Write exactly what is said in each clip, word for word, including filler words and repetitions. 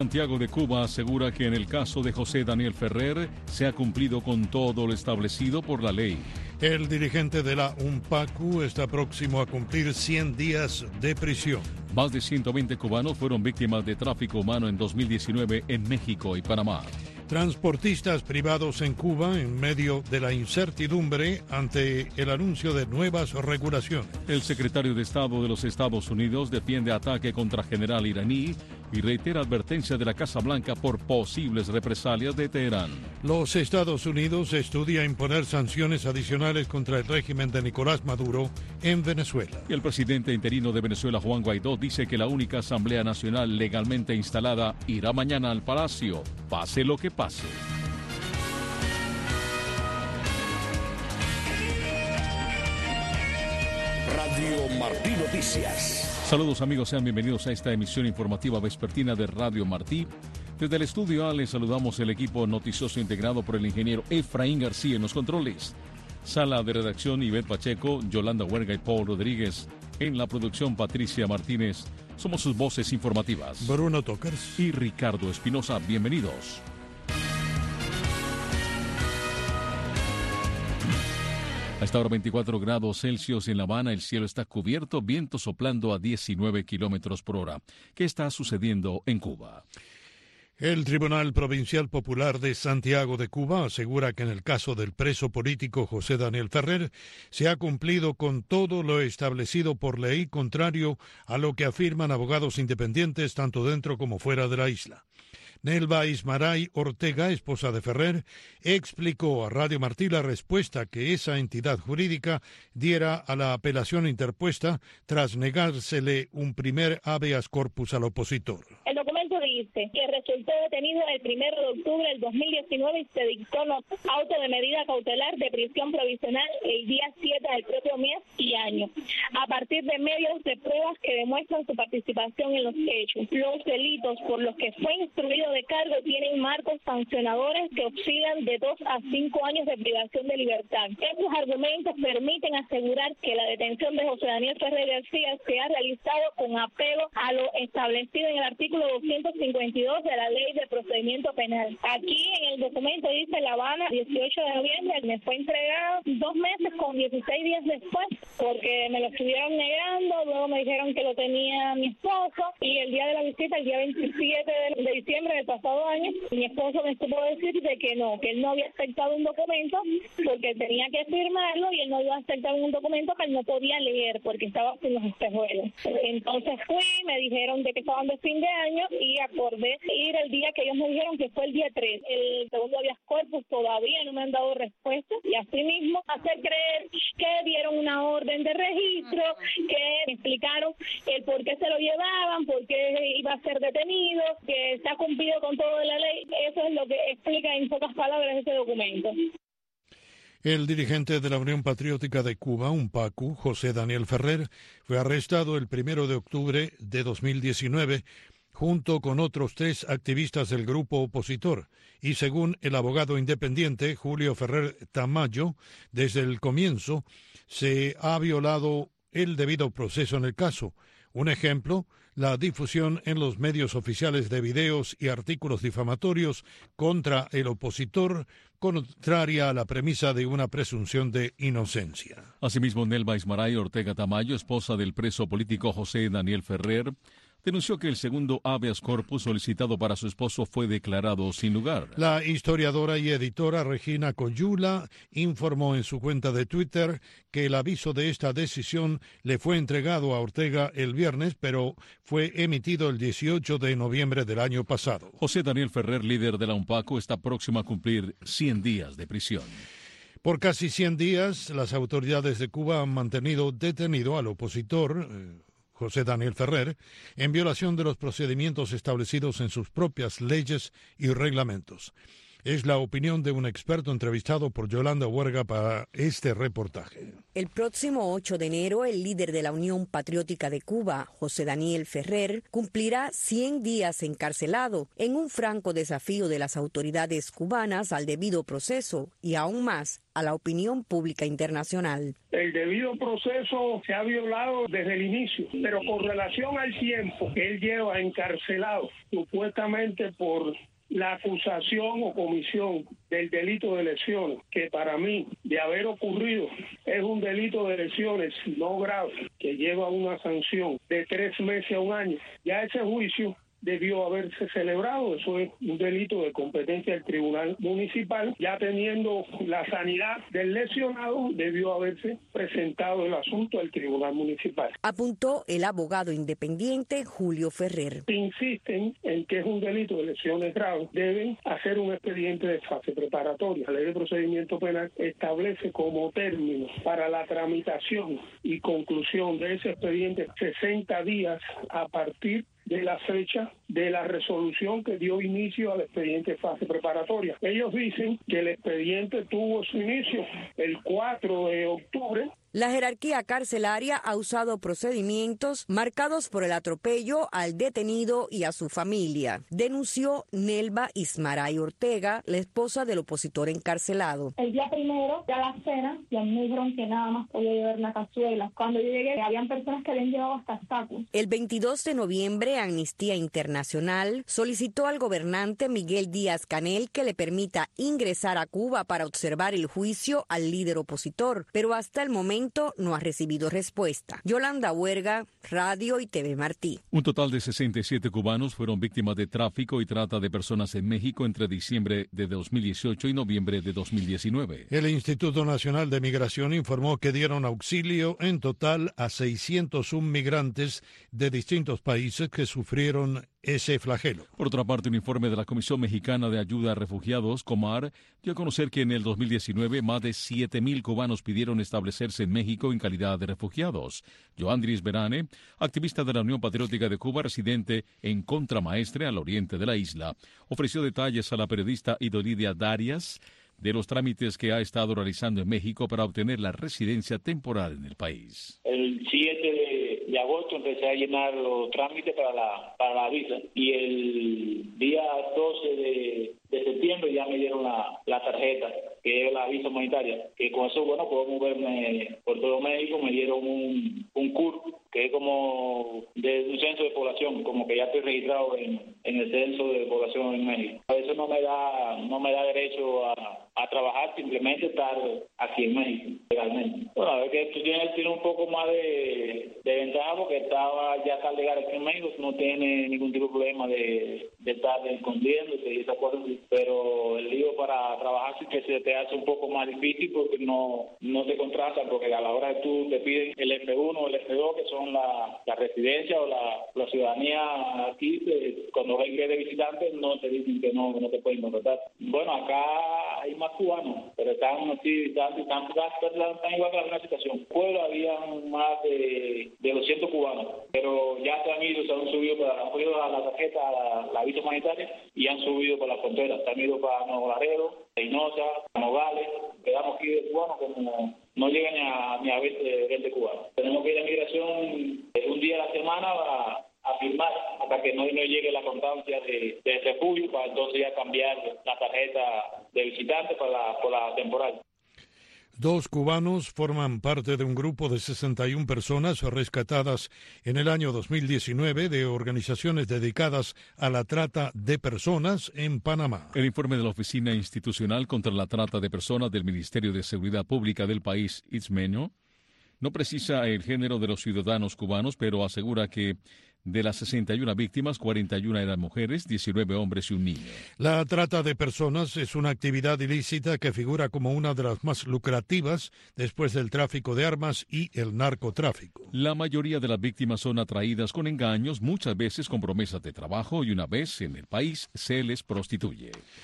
Santiago de Cuba asegura que en el caso de José Daniel Ferrer se ha cumplido con todo lo establecido por la ley. El dirigente de la UNPACU está próximo a cumplir cien días de prisión. Más de ciento veinte cubanos fueron víctimas de tráfico humano en dos mil diecinueve en México y Panamá. Transportistas privados en Cuba en medio de la incertidumbre ante el anuncio de nuevas regulaciones. El secretario de Estado de los Estados Unidos defiende ataque contra general iraní y reitera advertencia de la Casa Blanca por posibles represalias de Teherán. Los Estados Unidos estudia imponer sanciones adicionales contra el régimen de Nicolás Maduro en Venezuela. Y el presidente interino de Venezuela, Juan Guaidó, dice que la única Asamblea Nacional legalmente instalada irá mañana al Palacio, pase lo que pase. Radio Martí Noticias. Saludos amigos, sean bienvenidos a esta emisión informativa vespertina de Radio Martí. Desde el estudio A les saludamos el equipo noticioso integrado por el ingeniero Efraín García en los controles. Sala de redacción Ivette Pacheco, Yolanda Huerga y Paul Rodríguez. En la producción Patricia Martínez. Somos sus voces informativas. Bruno Tokers y Ricardo Espinosa. Bienvenidos. A esta hora veinticuatro grados Celsius en La Habana, el cielo está cubierto, viento soplando a diecinueve kilómetros por hora. ¿Qué está sucediendo en Cuba? El Tribunal Provincial Popular de Santiago de Cuba asegura que en el caso del preso político José Daniel Ferrer se ha cumplido con todo lo establecido por ley, contrario a lo que afirman abogados independientes tanto dentro como fuera de la isla. Nelva Ismaray Ortega, esposa de Ferrer, explicó a Radio Martí la respuesta que esa entidad jurídica diera a la apelación interpuesta tras negársele un primer habeas corpus al opositor. El documento dice que resultó detenido el primero de octubre del dos mil diecinueve y se dictó auto de medida cautelar de prisión provisional el día siete del propio mes y año, a partir de medios de pruebas que demuestran su participación en los hechos. Los delitos por los que fue instruido de cargo tienen marcos sancionadores que oscilan de dos a cinco años de privación de libertad. Estos argumentos permiten asegurar que la detención de José Daniel Ferrer García se ha realizado con apego a lo establecido en el artículo doscientos cincuenta y dos de la Ley de Procedimiento Penal. Aquí en el documento dice La Habana, dieciocho de noviembre, me fue entregado dos meses con dieciséis días después, porque me lo estuvieron negando, luego me dijeron que lo tenía mi esposo, y el día de la visita, el día veintisiete de diciembre del pasado año, mi esposo me supo decir de que no, que él no había aceptado un documento porque tenía que firmarlo y él no iba a aceptar un documento que él no podía leer porque estaba sin los espejuelos. Entonces fui, me dijeron de que estaban de fin de año y acordé ir el día que ellos me dijeron que fue el día tres. El segundo habeas corpus todavía no me han dado respuesta y así mismo hacer creer que dieron una orden de registro, que me explicaron el por qué se lo llevaban, por qué iba a ser detenido, que se ha cumplido con todo de la ley. Eso es lo que explica en pocas palabras ese documento. El dirigente de la Unión Patriótica de Cuba, UNPACU, José Daniel Ferrer, fue arrestado el primero de octubre de dos mil diecinueve junto con otros tres activistas del grupo opositor, y según el abogado independiente Julio Ferrer Tamayo, desde el comienzo se ha violado el debido proceso en el caso. Un ejemplo, la difusión en los medios oficiales de videos y artículos difamatorios contra el opositor, contraria a la premisa de una presunción de inocencia. Asimismo, Nelva Ismaray Ortega Tamayo, esposa del preso político José Daniel Ferrer, denunció que el segundo habeas corpus solicitado para su esposo fue declarado sin lugar. La historiadora y editora Regina Coyula informó en su cuenta de Twitter que el aviso de esta decisión le fue entregado a Ortega el viernes, pero fue emitido el dieciocho de noviembre del año pasado. José Daniel Ferrer, líder de la UNPACU, está próximo a cumplir cien días de prisión. Por casi cien días, las autoridades de Cuba han mantenido detenido al opositor eh, José Daniel Ferrer, en violación de los procedimientos establecidos en sus propias leyes y reglamentos. Es la opinión de un experto entrevistado por Yolanda Huerga para este reportaje. El próximo ocho de enero, el líder de la Unión Patriótica de Cuba, José Daniel Ferrer, cumplirá cien días encarcelado en un franco desafío de las autoridades cubanas al debido proceso y aún más a la opinión pública internacional. El debido proceso se ha violado desde el inicio, pero con relación al tiempo que él lleva encarcelado, supuestamente por la acusación o comisión del delito de lesiones, que para mí, de haber ocurrido, es un delito de lesiones no grave, que lleva una sanción de tres meses a un año. Ya ese juicio debió haberse celebrado, eso es un delito de competencia del Tribunal Municipal. Ya teniendo la sanidad del lesionado, debió haberse presentado el asunto al Tribunal Municipal. Apuntó el abogado independiente Julio Ferrer. Si insisten en que es un delito de lesiones graves, deben hacer un expediente de fase preparatoria. La Ley de Procedimiento Penal establece como término para la tramitación y conclusión de ese expediente sesenta días a partir de la fecha de la resolución que dio inicio al expediente de fase preparatoria. Ellos dicen que el expediente tuvo su inicio el cuatro de octubre. La jerarquía carcelaria ha usado procedimientos marcados por el atropello al detenido y a su familia, denunció Nelva Ismaray Ortega, la esposa del opositor encarcelado. El día primero, ya a la cena, y a mí me dijeron que nada más podía llevar la cazuela. Cuando yo llegué, habían personas que habían llevado hasta sacos. El veintidós de noviembre, Amnistía Internacional solicitó al gobernante Miguel Díaz-Canel que le permita ingresar a Cuba para observar el juicio al líder opositor, pero hasta el momento no ha recibido respuesta. Yolanda Huerga, Radio y T V Martí. Un total de sesenta y siete cubanos fueron víctimas de tráfico y trata de personas en México entre diciembre de dos mil dieciocho y noviembre de dos mil diecinueve. El Instituto Nacional de Migración informó que dieron auxilio en total a seiscientos uno migrantes de distintos países que sufrieron ese flagelo. Por otra parte, un informe de la Comisión Mexicana de Ayuda a Refugiados, Comar, dio a conocer que en el dos mil diecinueve más de siete mil cubanos pidieron establecerse en México en calidad de refugiados. Joandris Berane, activista de la Unión Patriótica de Cuba, residente en Contramaestre, al oriente de la isla, ofreció detalles a la periodista Idolidia Darias de los trámites que ha estado realizando en México para obtener la residencia temporal en el país. El siete de, de agosto empecé a llenar los trámites para la para la visa y el día doce de, de septiembre ya me dieron la, la tarjeta, que es la visa humanitaria, que con eso, bueno, puedo moverme por todo México. Me dieron un, un C U R, que es como de un censo de población, como que ya estoy registrado en, en el censo de población en México. Eso no me da no me da derecho a, a trabajar, simplemente estar aquí en México, legalmente. Bueno, a ver que esto tiene, tiene un poco más de, de ventaja porque estaba ya está legal aquí en México, no tiene ningún tipo de problema de, de estar escondiéndose y esas cosas, pero el lío para trabajar sí que se te hace un poco más difícil porque no no te contratan, porque a la hora de tú te piden el F uno o el F dos, que son la, la residencia o la, la ciudadanía aquí, de, cuando ven que eres visitante no te dicen que no, no te pueden contratar. Bueno, acá hay más cubanos, pero están así, están, están, están, están igual que la misma situación. Pueblo había más de, de doscientos cubanos, pero ya se han ido, se han subido para, han subido a la tarjeta, a la, la visa humanitaria, y han subido por la frontera, se han ido para Nuevo Laredo, Reynosa, Nogales. Quedamos aquí de cubanos como no llegan ni a, ni a veinte, veinte cubanos. Tenemos que ir a migración un día a la semana a, a firmar hasta que no, no llegue la constancia de, de refugio, para entonces ya cambiar la tarjeta de visitante para la, por la temporal. Dos cubanos forman parte de un grupo de sesenta y una personas rescatadas en el año dos mil diecinueve de organizaciones dedicadas a la trata de personas en Panamá. El informe de la Oficina Institucional contra la Trata de Personas del Ministerio de Seguridad Pública del país, ITSMENO, no precisa el género de los ciudadanos cubanos, pero asegura que de las sesenta y una víctimas, cuarenta y una eran mujeres, diecinueve hombres y un niño. La trata de personas es una actividad ilícita que figura como una de las más lucrativas después del tráfico de armas y el narcotráfico. La mayoría de las víctimas son atraídas con engaños, muchas veces con promesas de trabajo, y una vez en el país se les prostituye.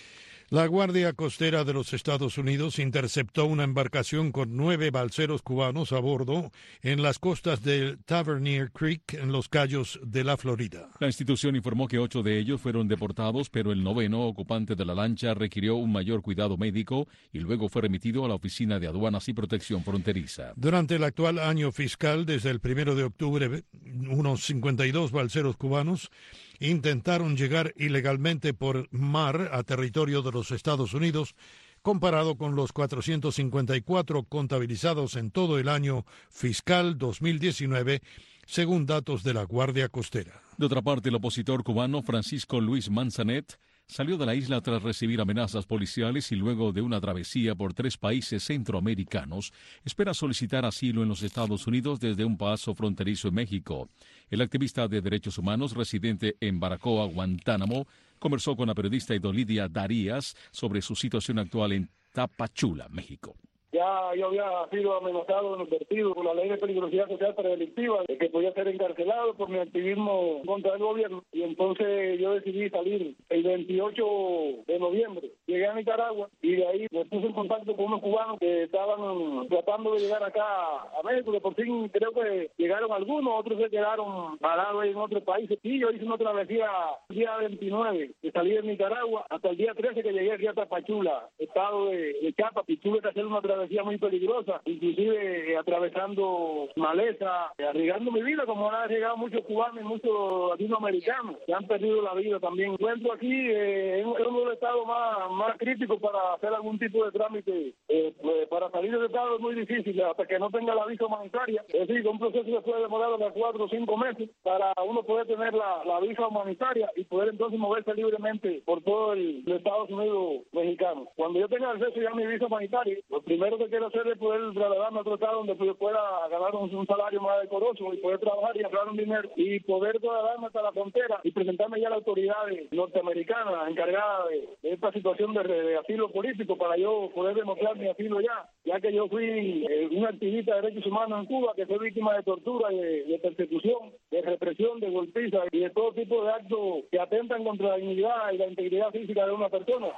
La Guardia Costera de los Estados Unidos interceptó una embarcación con nueve balseros cubanos a bordo en las costas del Tavernier Creek, en los Cayos de la Florida. La institución informó que ocho de ellos fueron deportados, pero el noveno ocupante de la lancha requirió un mayor cuidado médico y luego fue remitido a la Oficina de Aduanas y Protección Fronteriza. Durante el actual año fiscal, desde el primero de octubre, unos cincuenta y dos balseros cubanos intentaron llegar ilegalmente por mar a territorio de los Estados Unidos, comparado con los cuatrocientos cincuenta y cuatro contabilizados en todo el año fiscal dos mil diecinueve, según datos de la Guardia Costera. De otra parte, el opositor cubano Francisco Luis Manzanet salió de la isla tras recibir amenazas policiales y luego de una travesía por tres países centroamericanos, espera solicitar asilo en los Estados Unidos desde un paso fronterizo en México. El activista de derechos humanos residente en Baracoa, Guantánamo, conversó con la periodista Idolidia Darías sobre su situación actual en Tapachula, México. Ya yo había sido amenazado en el vertido por la ley de peligrosidad social predelictiva, de que podía ser encarcelado por mi activismo contra el gobierno. Y entonces yo decidí salir el veintiocho de noviembre. Llegué a Nicaragua y de ahí me puse en contacto con unos cubanos que estaban tratando de llegar acá a México, que por fin creo que llegaron algunos, otros se quedaron parados en otros países. Y yo hice una travesía el día veintinueve, que salí de Nicaragua, hasta el día trece que llegué aquí a Tapachula, estado de, de Chiapas, y tuve que hacer una travesía muy peligrosa, inclusive eh, atravesando maleza, eh, arriesgando mi vida, como han arriesgado muchos cubanos y muchos latinoamericanos que han perdido la vida también. Encuentro aquí eh, en, en uno de los estados más, más críticos para hacer algún tipo de trámite. Eh, pues, para salir del estado es muy difícil hasta que no tenga la visa humanitaria. Es decir, un proceso que puede demorar hasta cuatro o cinco meses para uno poder tener la, la visa humanitaria y poder entonces moverse libremente por todo el, el Estados Unidos mexicano. Cuando yo tenga acceso ya a mi visa humanitaria, lo primero que quiero hacer es poder trasladarme a otro estado donde yo pueda ganar un, un salario más decoroso y poder trabajar y ahorrar un dinero y poder trasladarme hasta la frontera y presentarme ya a las autoridades norteamericanas encargadas de, de esta situación de, de asilo político para yo poder demostrar mi asilo ya, ya que yo fui eh, un activista de derechos humanos en Cuba que fue víctima de tortura, de, de persecución, de represión, de golpiza y de todo tipo de actos que atentan contra la dignidad y la integridad física de una persona.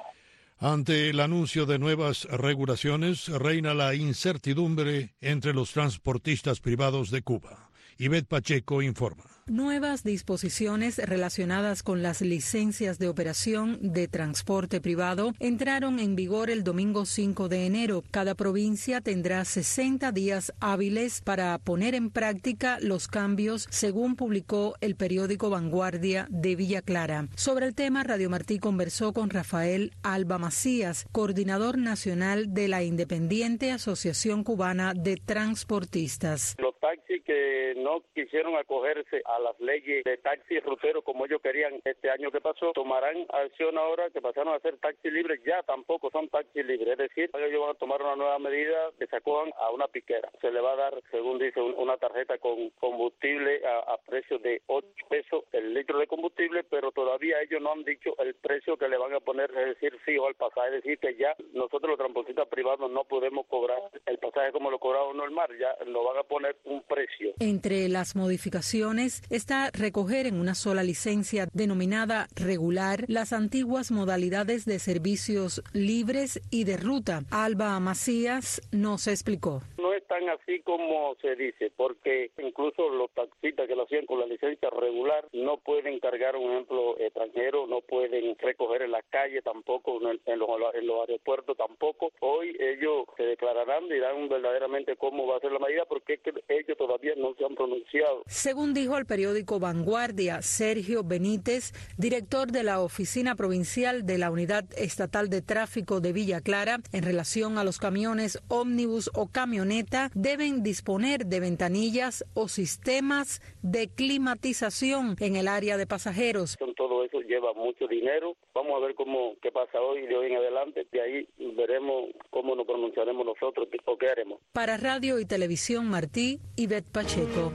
Ante el anuncio de nuevas regulaciones, reina la incertidumbre entre los transportistas privados de Cuba. Ivette Pacheco informa. Nuevas disposiciones relacionadas con las licencias de operación de transporte privado entraron en vigor el domingo cinco de enero. Cada provincia tendrá sesenta días hábiles para poner en práctica los cambios, según publicó el periódico Vanguardia de Villa Clara. Sobre el tema, Radio Martí conversó con Rafael Alba Macías, coordinador nacional de la Independiente Asociación Cubana de Transportistas. Los taxis que no quisieron acogerse a las leyes de taxi rutero como ellos querían este año que pasó, tomarán acción ahora que pasaron a ser taxi libres, ya tampoco son taxi libres, es decir, ellos van a tomar una nueva medida que se acojan a una piquera. Se le va a dar, según dice, una tarjeta con combustible a, a precio de ocho pesos el litro de combustible, pero todavía ellos no han dicho el precio que le van a poner, es decir, fijo al pasaje, es decir, que ya nosotros los transportistas privados no podemos cobrar el pasaje como lo cobraba normal, ya nos van a poner un precio. Entre las modificaciones está recoger en una sola licencia denominada regular las antiguas modalidades de servicios libres y de ruta. Alba Macías nos explicó. No es tan así como se dice, porque incluso los taxistas que lo hacían con la licencia regular no pueden cargar un ejemplo extranjero, no pueden recoger en la calle tampoco, en, en, los, en los aeropuertos tampoco. Hoy ellos se declararán, dirán verdaderamente cómo va a ser la medida, porque es que ellos todavía no se han pronunciado. Según dijo el periódico Vanguardia, Sergio Benítez, director de la Oficina Provincial de la Unidad Estatal de Tráfico de Villa Clara, en relación a los camiones ómnibus o camioneta, deben disponer de ventanillas o sistemas de climatización en el área de pasajeros. Todo eso lleva mucho dinero. Vamos a ver cómo qué pasa hoy y de hoy en adelante. De ahí veremos cómo nos pronunciaremos nosotros o qué haremos. Para Radio y Televisión Martí, Ivette Pacheco.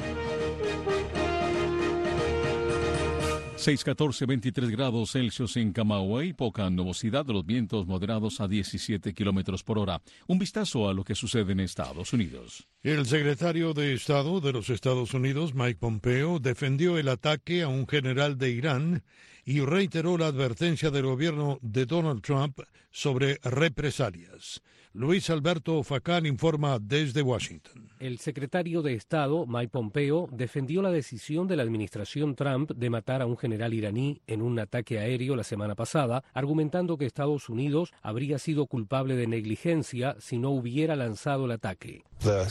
seis, catorce, veintitrés grados Celsius en Camagüey, poca nubosidad, los vientos moderados a diecisiete kilómetros por hora. Un vistazo a lo que sucede en Estados Unidos. El secretario de Estado de los Estados Unidos, Mike Pompeo, defendió el ataque a un general de Irán y reiteró la advertencia del gobierno de Donald Trump sobre represalias. Luis Alberto Facán informa desde Washington. El secretario de Estado, Mike Pompeo, defendió la decisión de la administración Trump de matar a un general iraní en un ataque aéreo la semana pasada, argumentando que Estados Unidos habría sido culpable de negligencia si no hubiera lanzado el ataque.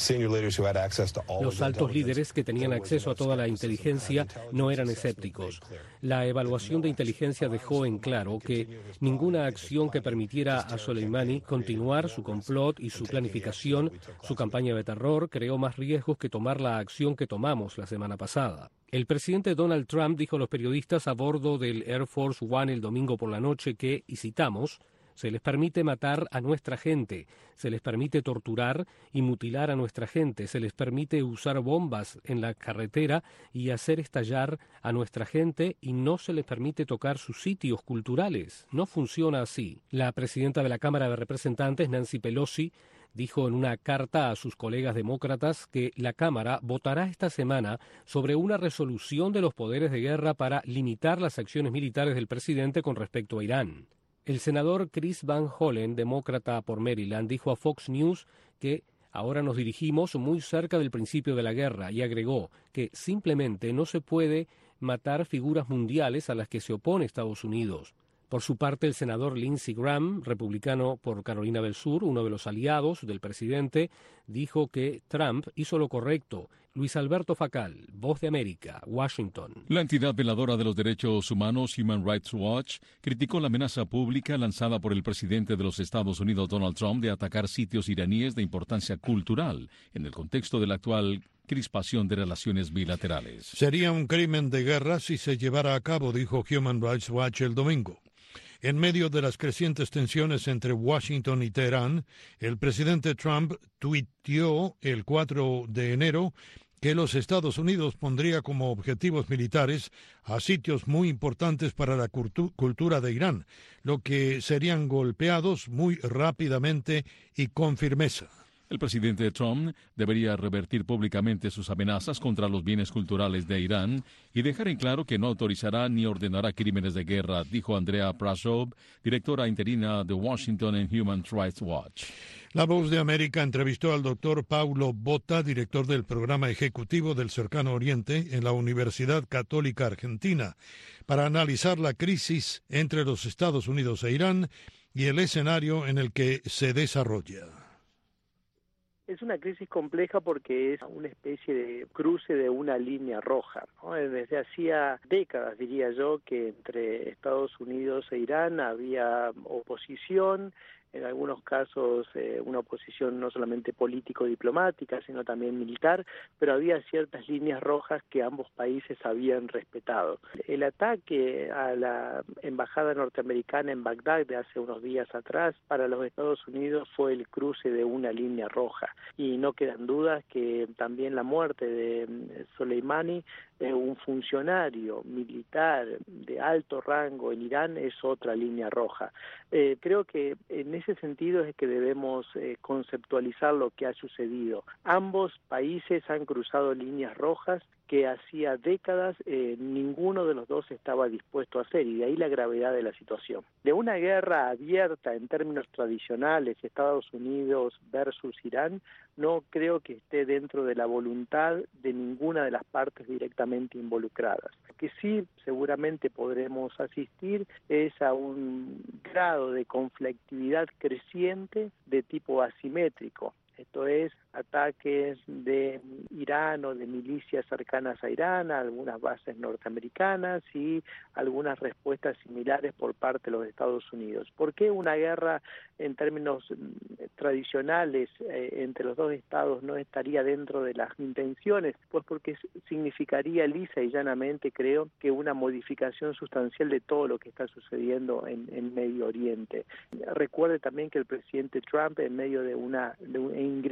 Los altos líderes que tenían acceso a toda la inteligencia no eran escépticos. La evaluación de inteligencia dejó en claro que ninguna acción que permitiera a Soleimani continuar su complot y su planificación, su campaña de terror, creó más riesgos que tomar la acción que tomamos la semana pasada. El presidente Donald Trump dijo a los periodistas a bordo del Air Force One el domingo por la noche que, y citamos, se les permite matar a nuestra gente, se les permite torturar y mutilar a nuestra gente, se les permite usar bombas en la carretera y hacer estallar a nuestra gente y no se les permite tocar sus sitios culturales. No funciona así. La presidenta de la Cámara de Representantes, Nancy Pelosi, dijo en una carta a sus colegas demócratas que la Cámara votará esta semana sobre una resolución de los poderes de guerra para limitar las acciones militares del presidente con respecto a Irán. El senador Chris Van Hollen, demócrata por Maryland, dijo a Fox News que ahora nos dirigimos muy cerca del principio de la guerra y agregó que simplemente no se puede matar figuras mundiales a las que se opone Estados Unidos. Por su parte, el senador Lindsey Graham, republicano por Carolina del Sur, uno de los aliados del presidente, dijo que Trump hizo lo correcto. Luis Alberto Facal, Voz de América, Washington. La entidad veladora de los derechos humanos Human Rights Watch criticó la amenaza pública lanzada por el presidente de los Estados Unidos, Donald Trump, de atacar sitios iraníes de importancia cultural en el contexto de la actual crispación de relaciones bilaterales. Sería un crimen de guerra si se llevara a cabo, dijo Human Rights Watch el domingo. En medio de las crecientes tensiones entre Washington y Teherán, el presidente Trump tuiteó el cuatro de enero que los Estados Unidos pondría como objetivos militares a sitios muy importantes para la cultu- cultura de Irán, lo que serían golpeados muy rápidamente y con firmeza. El presidente Trump debería revertir públicamente sus amenazas contra los bienes culturales de Irán y dejar en claro que no autorizará ni ordenará crímenes de guerra, dijo Andrea Prasov, directora interina de Washington en Human Rights Watch. La Voz de América entrevistó al doctor Paulo Botta, director del programa ejecutivo del Cercano Oriente en la Universidad Católica Argentina, para analizar la crisis entre los Estados Unidos e Irán y el escenario en el que se desarrolla. Es una crisis compleja porque es una especie de cruce de una línea roja, ¿no? Desde hacía décadas, diría yo, que entre Estados Unidos e Irán había oposición, en algunos casos eh, una oposición no solamente político-diplomática, sino también militar, pero había ciertas líneas rojas que ambos países habían respetado. El ataque a la embajada norteamericana en Bagdad de hace unos días atrás, para los Estados Unidos fue el cruce de una línea roja, y no quedan dudas que también la muerte de Soleimani, eh, un funcionario militar de alto rango en Irán, es otra línea roja. Eh, creo que en ese sentido es que debemos eh, conceptualizar lo que ha sucedido. Ambos países han cruzado líneas rojas que hacía décadas eh, ninguno de los dos estaba dispuesto a hacer, y de ahí la gravedad de la situación. De una guerra abierta en términos tradicionales, Estados Unidos versus Irán, no creo que esté dentro de la voluntad de ninguna de las partes directamente involucradas. Lo que sí seguramente podremos asistir es a un grado de conflictividad creciente de tipo asimétrico. Esto es, ataques de Irán o de milicias cercanas a Irán, a algunas bases norteamericanas y algunas respuestas similares por parte de los Estados Unidos. ¿Por qué una guerra en términos tradicionales eh, entre los dos estados no estaría dentro de las intenciones? Pues porque significaría lisa y llanamente, creo, que una modificación sustancial de todo lo que está sucediendo en, en Medio Oriente. Recuerde también que el presidente Trump, en medio de una, de un, ingresando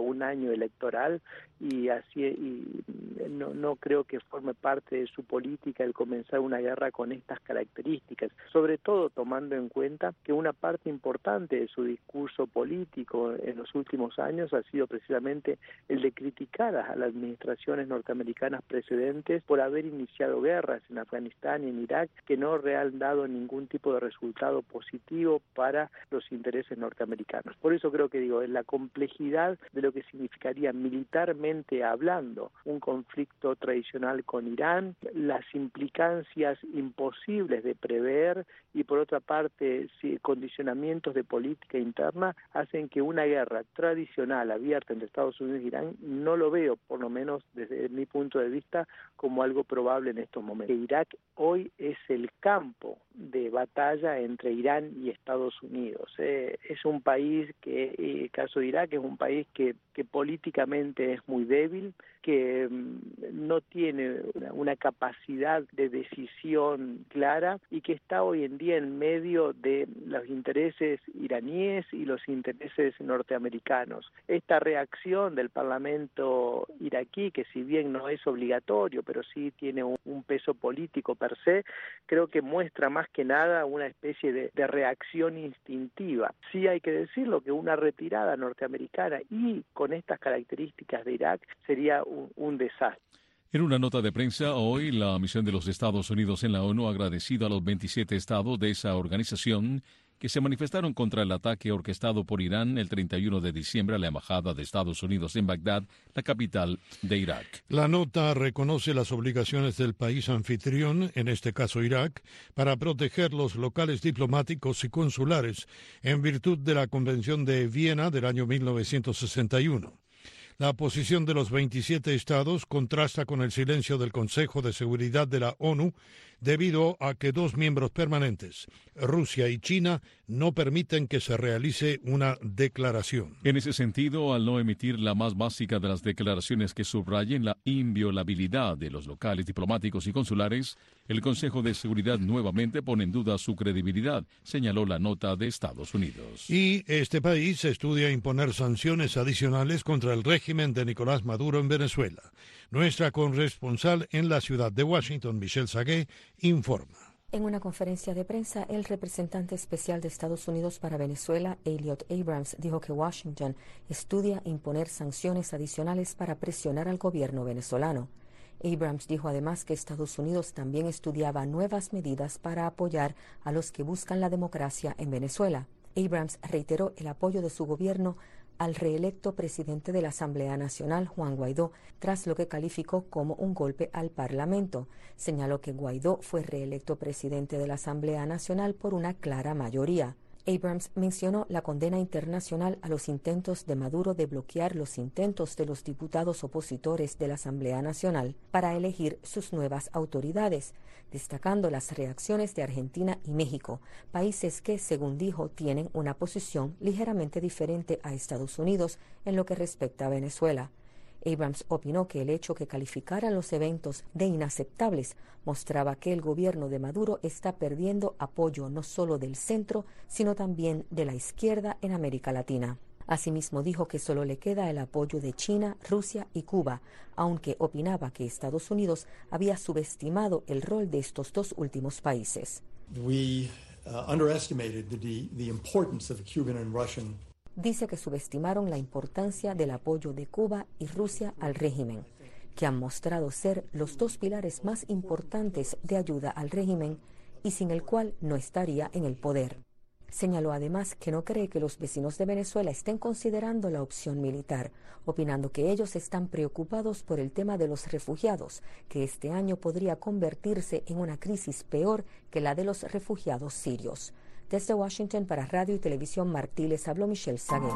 sido un año electoral y así y no, no creo que forme parte de su política el comenzar una guerra con estas características, sobre todo tomando en cuenta que una parte importante de su discurso político en los últimos años ha sido precisamente el de criticar a las administraciones norteamericanas precedentes por haber iniciado guerras en Afganistán y en Irak que no han dado ningún tipo de resultado positivo para los intereses norteamericanos. Por eso creo que digo, en la complejidad de lo que significaría militarmente hablando un conflicto tradicional con Irán, las implicancias imposibles de prever y por otra parte si condicionamientos de política interna hacen que una guerra tradicional abierta entre Estados Unidos e Irán no lo veo, por lo menos desde mi punto de vista, como algo probable en estos momentos. Irak hoy es el campo de batalla entre Irán y Estados Unidos. Eh, es un país que, el caso de Irak, es un país que, que políticamente es muy débil, que mm, no tiene una, una capacidad de decisión clara y que está hoy en día en medio de los intereses iraníes y los intereses norteamericanos. Esta reacción del Parlamento iraquí, que si bien no es obligatorio, pero sí tiene un, un peso político per se, creo que muestra más que nada una especie de, de reacción instintiva. Sí hay que decirlo que una retirada norteamericana y con estas características de Irak sería un, un desastre. En una nota de prensa hoy, la misión de los Estados Unidos en la ONU ha agradecido a los veintisiete estados de esa organización que se manifestaron contra el ataque orquestado por Irán el treinta y uno de diciembre a la Embajada de Estados Unidos en Bagdad, la capital de Irak. La nota reconoce las obligaciones del país anfitrión, en este caso Irak, para proteger los locales diplomáticos y consulares en virtud de la Convención de Viena del año mil novecientos sesenta y uno. La posición de los veintisiete estados contrasta con el silencio del Consejo de Seguridad de la ONU debido a que dos miembros permanentes, Rusia y China, no permiten que se realice una declaración. En ese sentido, al no emitir la más básica de las declaraciones que subrayen la inviolabilidad de los locales diplomáticos y consulares, el Consejo de Seguridad nuevamente pone en duda su credibilidad, señaló la nota de Estados Unidos. Y este país estudia imponer sanciones adicionales contra el régimen de Nicolás Maduro en Venezuela. Nuestra corresponsal en la ciudad de Washington, Michelle Sagué, informa. En una conferencia de prensa, el representante especial de Estados Unidos para Venezuela, Elliot Abrams, dijo que Washington estudia imponer sanciones adicionales para presionar al gobierno venezolano. Abrams dijo además que Estados Unidos también estudiaba nuevas medidas para apoyar a los que buscan la democracia en Venezuela. Abrams reiteró el apoyo de su gobierno al reelecto presidente de la Asamblea Nacional, Juan Guaidó, tras lo que calificó como un golpe al Parlamento. Señaló que Guaidó fue reelecto presidente de la Asamblea Nacional por una clara mayoría. Abrams mencionó la condena internacional a los intentos de Maduro de bloquear los intentos de los diputados opositores de la Asamblea Nacional para elegir sus nuevas autoridades, destacando las reacciones de Argentina y México, países que, según dijo, tienen una posición ligeramente diferente a Estados Unidos en lo que respecta a Venezuela. Abrams opinó que el hecho que calificaran los eventos de inaceptables mostraba que el gobierno de Maduro está perdiendo apoyo no solo del centro, sino también de la izquierda en América Latina. Asimismo dijo que solo le queda el apoyo de China, Rusia y Cuba, aunque opinaba que Estados Unidos había subestimado el rol de estos dos últimos países. We, uh, underestimated the, the importance of the Cuban and Russian Dice que subestimaron la importancia del apoyo de Cuba y Rusia al régimen, que han mostrado ser los dos pilares más importantes de ayuda al régimen y sin el cual no estaría en el poder. Señaló además que no cree que los vecinos de Venezuela estén considerando la opción militar, opinando que ellos están preocupados por el tema de los refugiados, que este año podría convertirse en una crisis peor que la de los refugiados sirios. Desde Washington para Radio y Televisión Martí les habló Michelle Sagué.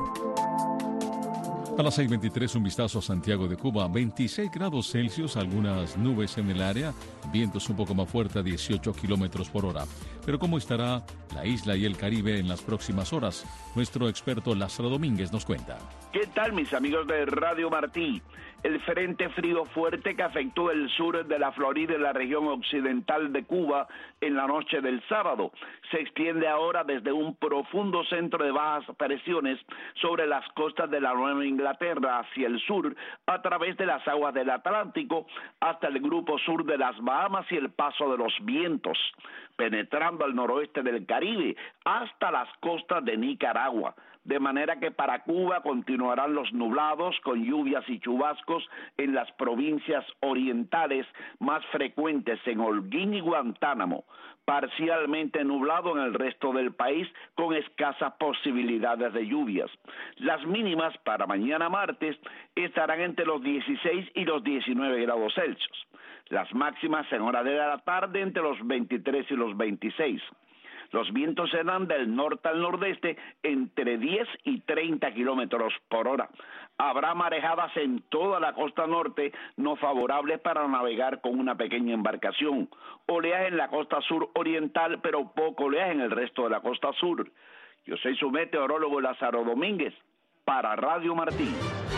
A las seis veintitrés, un vistazo a Santiago de Cuba. veintiséis grados Celsius, algunas nubes en el área, vientos un poco más fuertes a dieciocho kilómetros por hora. Pero ¿cómo estará la isla y el Caribe en las próximas horas? Nuestro experto Lázaro Domínguez nos cuenta. ¿Qué tal, mis amigos de Radio Martí? El frente frío fuerte que afectó el sur de la Florida y la región occidental de Cuba en la noche del sábado se extiende ahora desde un profundo centro de bajas presiones sobre las costas de la Nueva Inglaterra hacia el sur a través de las aguas del Atlántico hasta el grupo sur de las Bahamas y el paso de los vientos, penetrando al noroeste del Caribe hasta las costas de Nicaragua. De manera que para Cuba continuarán los nublados con lluvias y chubascos en las provincias orientales más frecuentes en Holguín y Guantánamo, parcialmente nublado en el resto del país con escasas posibilidades de lluvias. Las mínimas para mañana martes estarán entre los dieciséis y los diecinueve grados Celsius. Las máximas en hora de la tarde entre los veintitrés y los veintiséis. Los vientos serán del norte al nordeste entre diez y treinta kilómetros por hora. Habrá marejadas en toda la costa norte no favorables para navegar con una pequeña embarcación. Oleaje en la costa sur oriental, pero poco oleaje en el resto de la costa sur. Yo soy su meteorólogo Lázaro Domínguez para Radio Martí.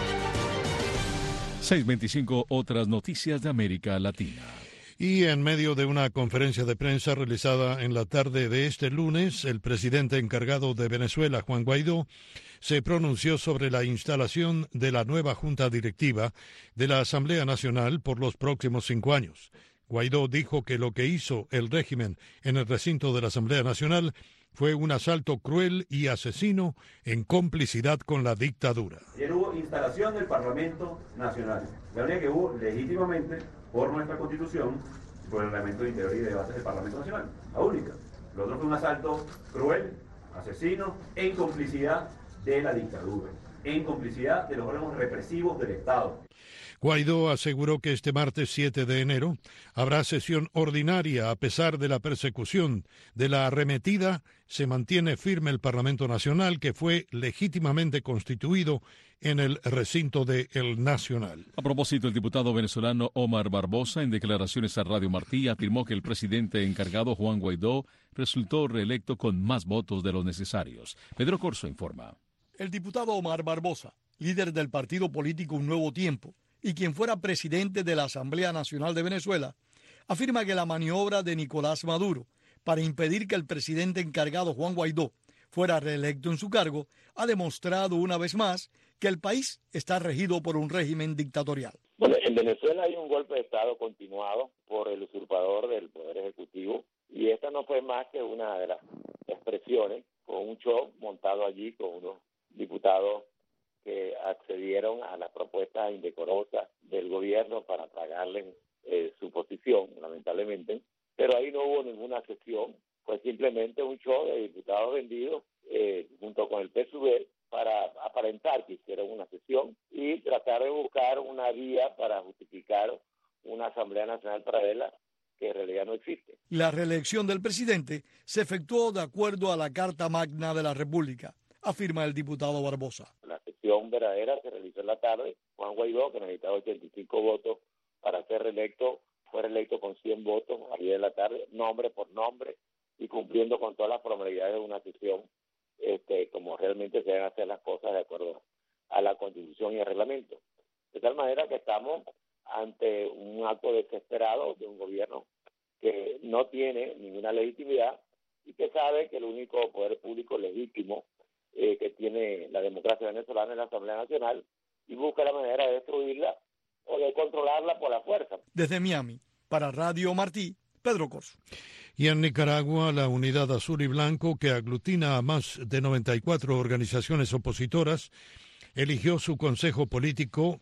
seis veinticinco, otras noticias de América Latina. Y en medio de una conferencia de prensa realizada en la tarde de este lunes, el presidente encargado de Venezuela, Juan Guaidó, se pronunció sobre la instalación de la nueva junta directiva de la Asamblea Nacional por los próximos cinco años. Guaidó dijo que lo que hizo el régimen en el recinto de la Asamblea Nacional fue un asalto cruel y asesino en complicidad con la dictadura. Ayer hubo instalación del Parlamento Nacional, la única que hubo legítimamente por nuestra Constitución y por el Reglamento de Interior y Debates del Parlamento Nacional, la única. Lo otro fue un asalto cruel, asesino, en complicidad de la dictadura, en complicidad de los órganos represivos del Estado. Guaidó aseguró que este martes siete de enero habrá sesión ordinaria a pesar de la persecución de la arremetida. Se mantiene firme el Parlamento Nacional, que fue legítimamente constituido en el recinto de El Nacional. A propósito, el diputado venezolano Omar Barbosa, en declaraciones a Radio Martí, afirmó que el presidente encargado Juan Guaidó resultó reelecto con más votos de los necesarios. Pedro Corso informa. El diputado Omar Barbosa, líder del partido político Un Nuevo Tiempo, y quien fuera presidente de la Asamblea Nacional de Venezuela, afirma que la maniobra de Nicolás Maduro para impedir que el presidente encargado Juan Guaidó fuera reelecto en su cargo ha demostrado una vez más que el país está regido por un régimen dictatorial. Bueno, en Venezuela hay un golpe de Estado continuado por el usurpador del Poder Ejecutivo y esta no fue más que una de las expresiones con un show montado allí con unos diputados que accedieron a las propuestas indecorosas del gobierno para tragarles eh, su posición, lamentablemente, pero ahí no hubo ninguna sesión, fue simplemente un show de diputados vendidos eh, junto con el P S U V para aparentar que hicieron una sesión y tratar de buscar una vía para justificar una Asamblea Nacional paralela que en realidad no existe. La reelección del presidente se efectuó de acuerdo a la Carta Magna de la República, afirma el diputado Barbosa. La sesión verdadera se realizó en la tarde. Juan Guaidó, que necesitaba ochenta y cinco votos para ser reelecto, fue reelecto con cien votos ayer en la tarde, nombre por nombre, y cumpliendo con todas las formalidades de una sesión, este, como realmente se deben hacer las cosas de acuerdo a la Constitución y el reglamento. De tal manera que estamos ante un acto desesperado de un gobierno que no tiene ninguna legitimidad y que sabe que el único poder público legítimo Eh, que tiene la democracia venezolana en la Asamblea Nacional y busca la manera de destruirla o de controlarla por la fuerza. Desde Miami, para Radio Martí, Pedro Corso. Y en Nicaragua, la Unidad Azul y Blanco, que aglutina a más de noventa y cuatro organizaciones opositoras, eligió su consejo político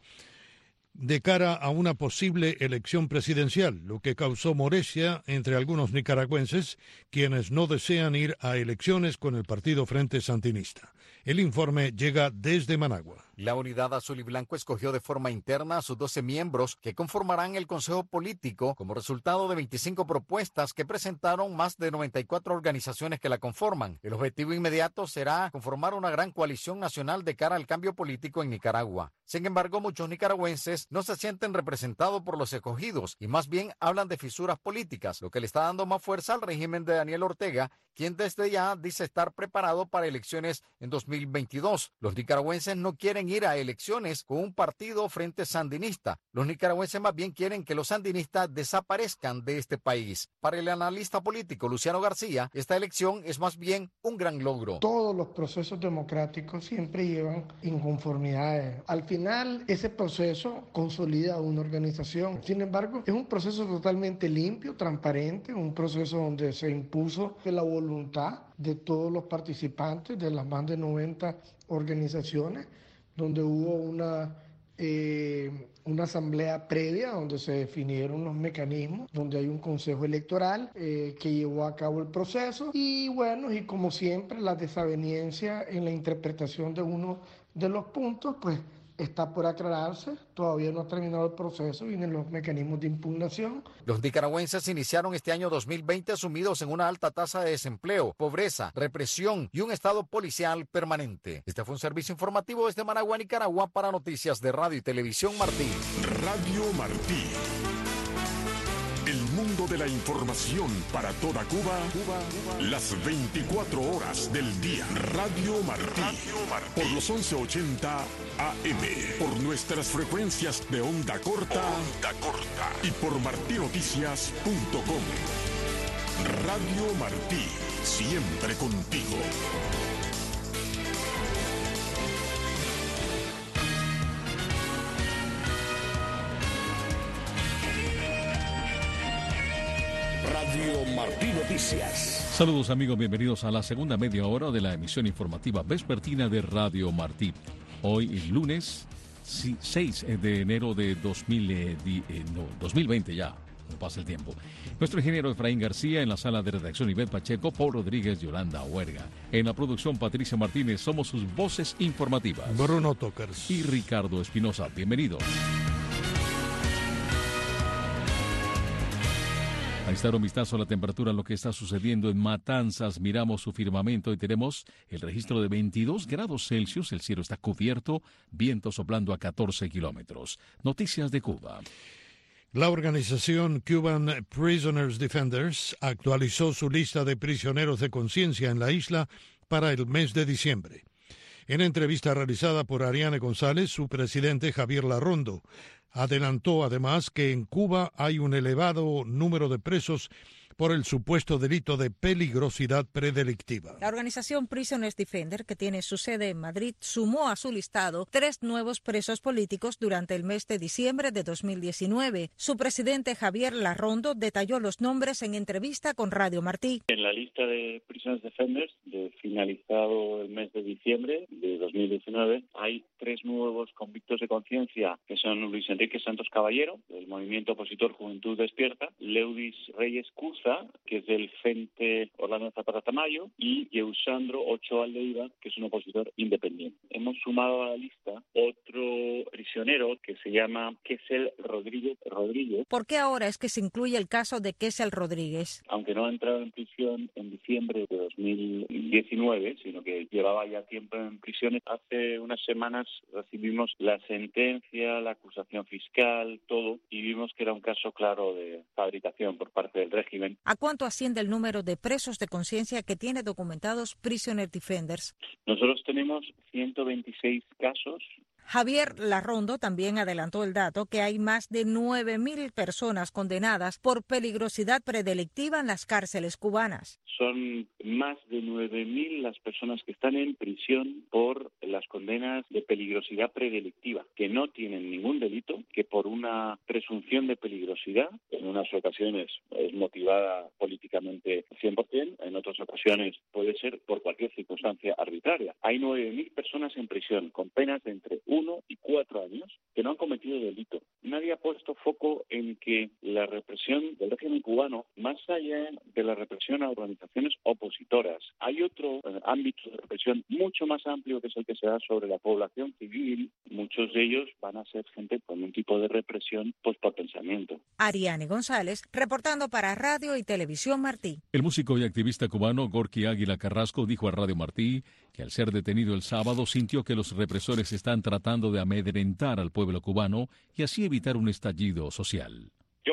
de cara a una posible elección presidencial, lo que causó molestia entre algunos nicaragüenses, quienes no desean ir a elecciones con el partido Frente Sandinista. El informe llega desde Managua. La Unidad Azul y Blanco escogió de forma interna a sus doce miembros que conformarán el Consejo Político como resultado de veinticinco propuestas que presentaron más de noventa y cuatro organizaciones que la conforman. El objetivo inmediato será conformar una gran coalición nacional de cara al cambio político en Nicaragua. Sin embargo, muchos nicaragüenses no se sienten representados por los escogidos y más bien hablan de fisuras políticas, lo que le está dando más fuerza al régimen de Daniel Ortega, quien desde ya dice estar preparado para elecciones en dos mil veintidós. Los nicaragüenses no quieren quieren ir a elecciones con un partido frente sandinista. Los nicaragüenses más bien quieren que los sandinistas desaparezcan de este país. Para el analista político Luciano García, esta elección es más bien un gran logro. Todos los procesos democráticos siempre llevan inconformidades. Al final, ese proceso consolida una organización. Sin embargo, es un proceso totalmente limpio, transparente, un proceso donde se impuso la voluntad de todos los participantes, de las más de noventa organizaciones, donde hubo una, eh, una asamblea previa donde se definieron los mecanismos, donde hay un consejo electoral eh, que llevó a cabo el proceso y bueno, y como siempre la desaveniencia en la interpretación de uno de los puntos, pues está por aclararse, todavía no ha terminado el proceso, vienen los mecanismos de impugnación. Los nicaragüenses iniciaron este año dos mil veinte sumidos en una alta tasa de desempleo, pobreza, represión y un estado policial permanente. Este fue un servicio informativo desde Managua, Nicaragua, para Noticias de Radio y Televisión Martí. Radio Martí. El mundo de la información para toda Cuba, Cuba, Cuba. Las veinticuatro horas del día. Radio Martí. Radio Martí. Por los once ochenta A M. Por nuestras frecuencias de onda corta. Onda corta. Y por martí noticias punto com. Radio Martí. Siempre contigo. Radio Martí Noticias. Saludos amigos, bienvenidos a la segunda media hora de la emisión informativa vespertina de Radio Martí. Hoy es lunes seis de enero de dos mil, eh, no, dos mil veinte ya, no pasa el tiempo. Nuestro ingeniero Efraín García, en la sala de redacción Ivette Pacheco, Paul Rodríguez, Yolanda Huerga. En la producción Patricia Martínez, somos sus voces informativas. Bruno Tokers. Y Ricardo Espinosa, bienvenidos. Ahí está un vistazo a la temperatura, lo que está sucediendo en Matanzas. Miramos su firmamento y tenemos el registro de veintidós grados Celsius. El cielo está cubierto, viento soplando a catorce kilómetros. Noticias de Cuba. La organización Cuban Prisoners Defenders actualizó su lista de prisioneros de conciencia en la isla para el mes de diciembre. En entrevista realizada por Ariane González, su presidente Javier Larrondo adelantó además que en Cuba hay un elevado número de presos por el supuesto delito de peligrosidad predelictiva. La organización Prisoners Defender, que tiene su sede en Madrid, sumó a su listado tres nuevos presos políticos durante el mes de diciembre de dos mil diecinueve. Su presidente Javier Larrondo detalló los nombres en entrevista con Radio Martí. En la lista de Prisoners Defenders, de finalizado el mes de diciembre de dos mil diecinueve, hay tres nuevos convictos de conciencia, que son Luis Enrique Santos Caballero, del movimiento opositor Juventud Despierta, Leudis Reyes Cuz, que es del Frente Orlando Zapata Tamayo, y Eusandro Ochoa Leiva, que es un opositor independiente. Hemos sumado a la lista otro prisionero que se llama Kessel Rodríguez Rodríguez. ¿Por qué ahora es que se incluye el caso de Kessel Rodríguez? Aunque no ha entrado en prisión en diciembre de dos mil diecinueve, sino que llevaba ya tiempo en prisiones, hace unas semanas recibimos la sentencia, la acusación fiscal, todo, y vimos que era un caso claro de fabricación por parte del régimen. ¿A cuánto asciende el número de presos de conciencia que tiene documentados Prisoner Defenders? Nosotros tenemos ciento veintiséis casos. Javier Larrondo también adelantó el dato que hay más de nueve mil personas condenadas por peligrosidad predelictiva en las cárceles cubanas. Son más de nueve mil las personas que están en prisión por las condenas de peligrosidad predelictiva, que no tienen ningún delito, que por una presunción de peligrosidad, en unas ocasiones es motivada políticamente cien por ciento, en otras ocasiones puede ser por cualquier circunstancia arbitraria. Hay nueve mil personas en prisión con penas de entre uno y cuatro años que no han cometido delito. Nadie ha puesto foco en que la represión del régimen cubano, más allá de la represión a organizaciones opositoras, hay otro eh, ámbito de represión mucho más amplio, que es el que se da sobre la población civil. Muchos de ellos van a ser gente con un tipo de represión pues por pensamiento. Ariane González, reportando para Radio y Televisión Martí. El músico y activista cubano Gorky Águila Carrasco dijo a Radio Martí que al ser detenido el sábado sintió que los represores están tratando de amedrentar al pueblo cubano y así evitar un estallido social. Yo me encontré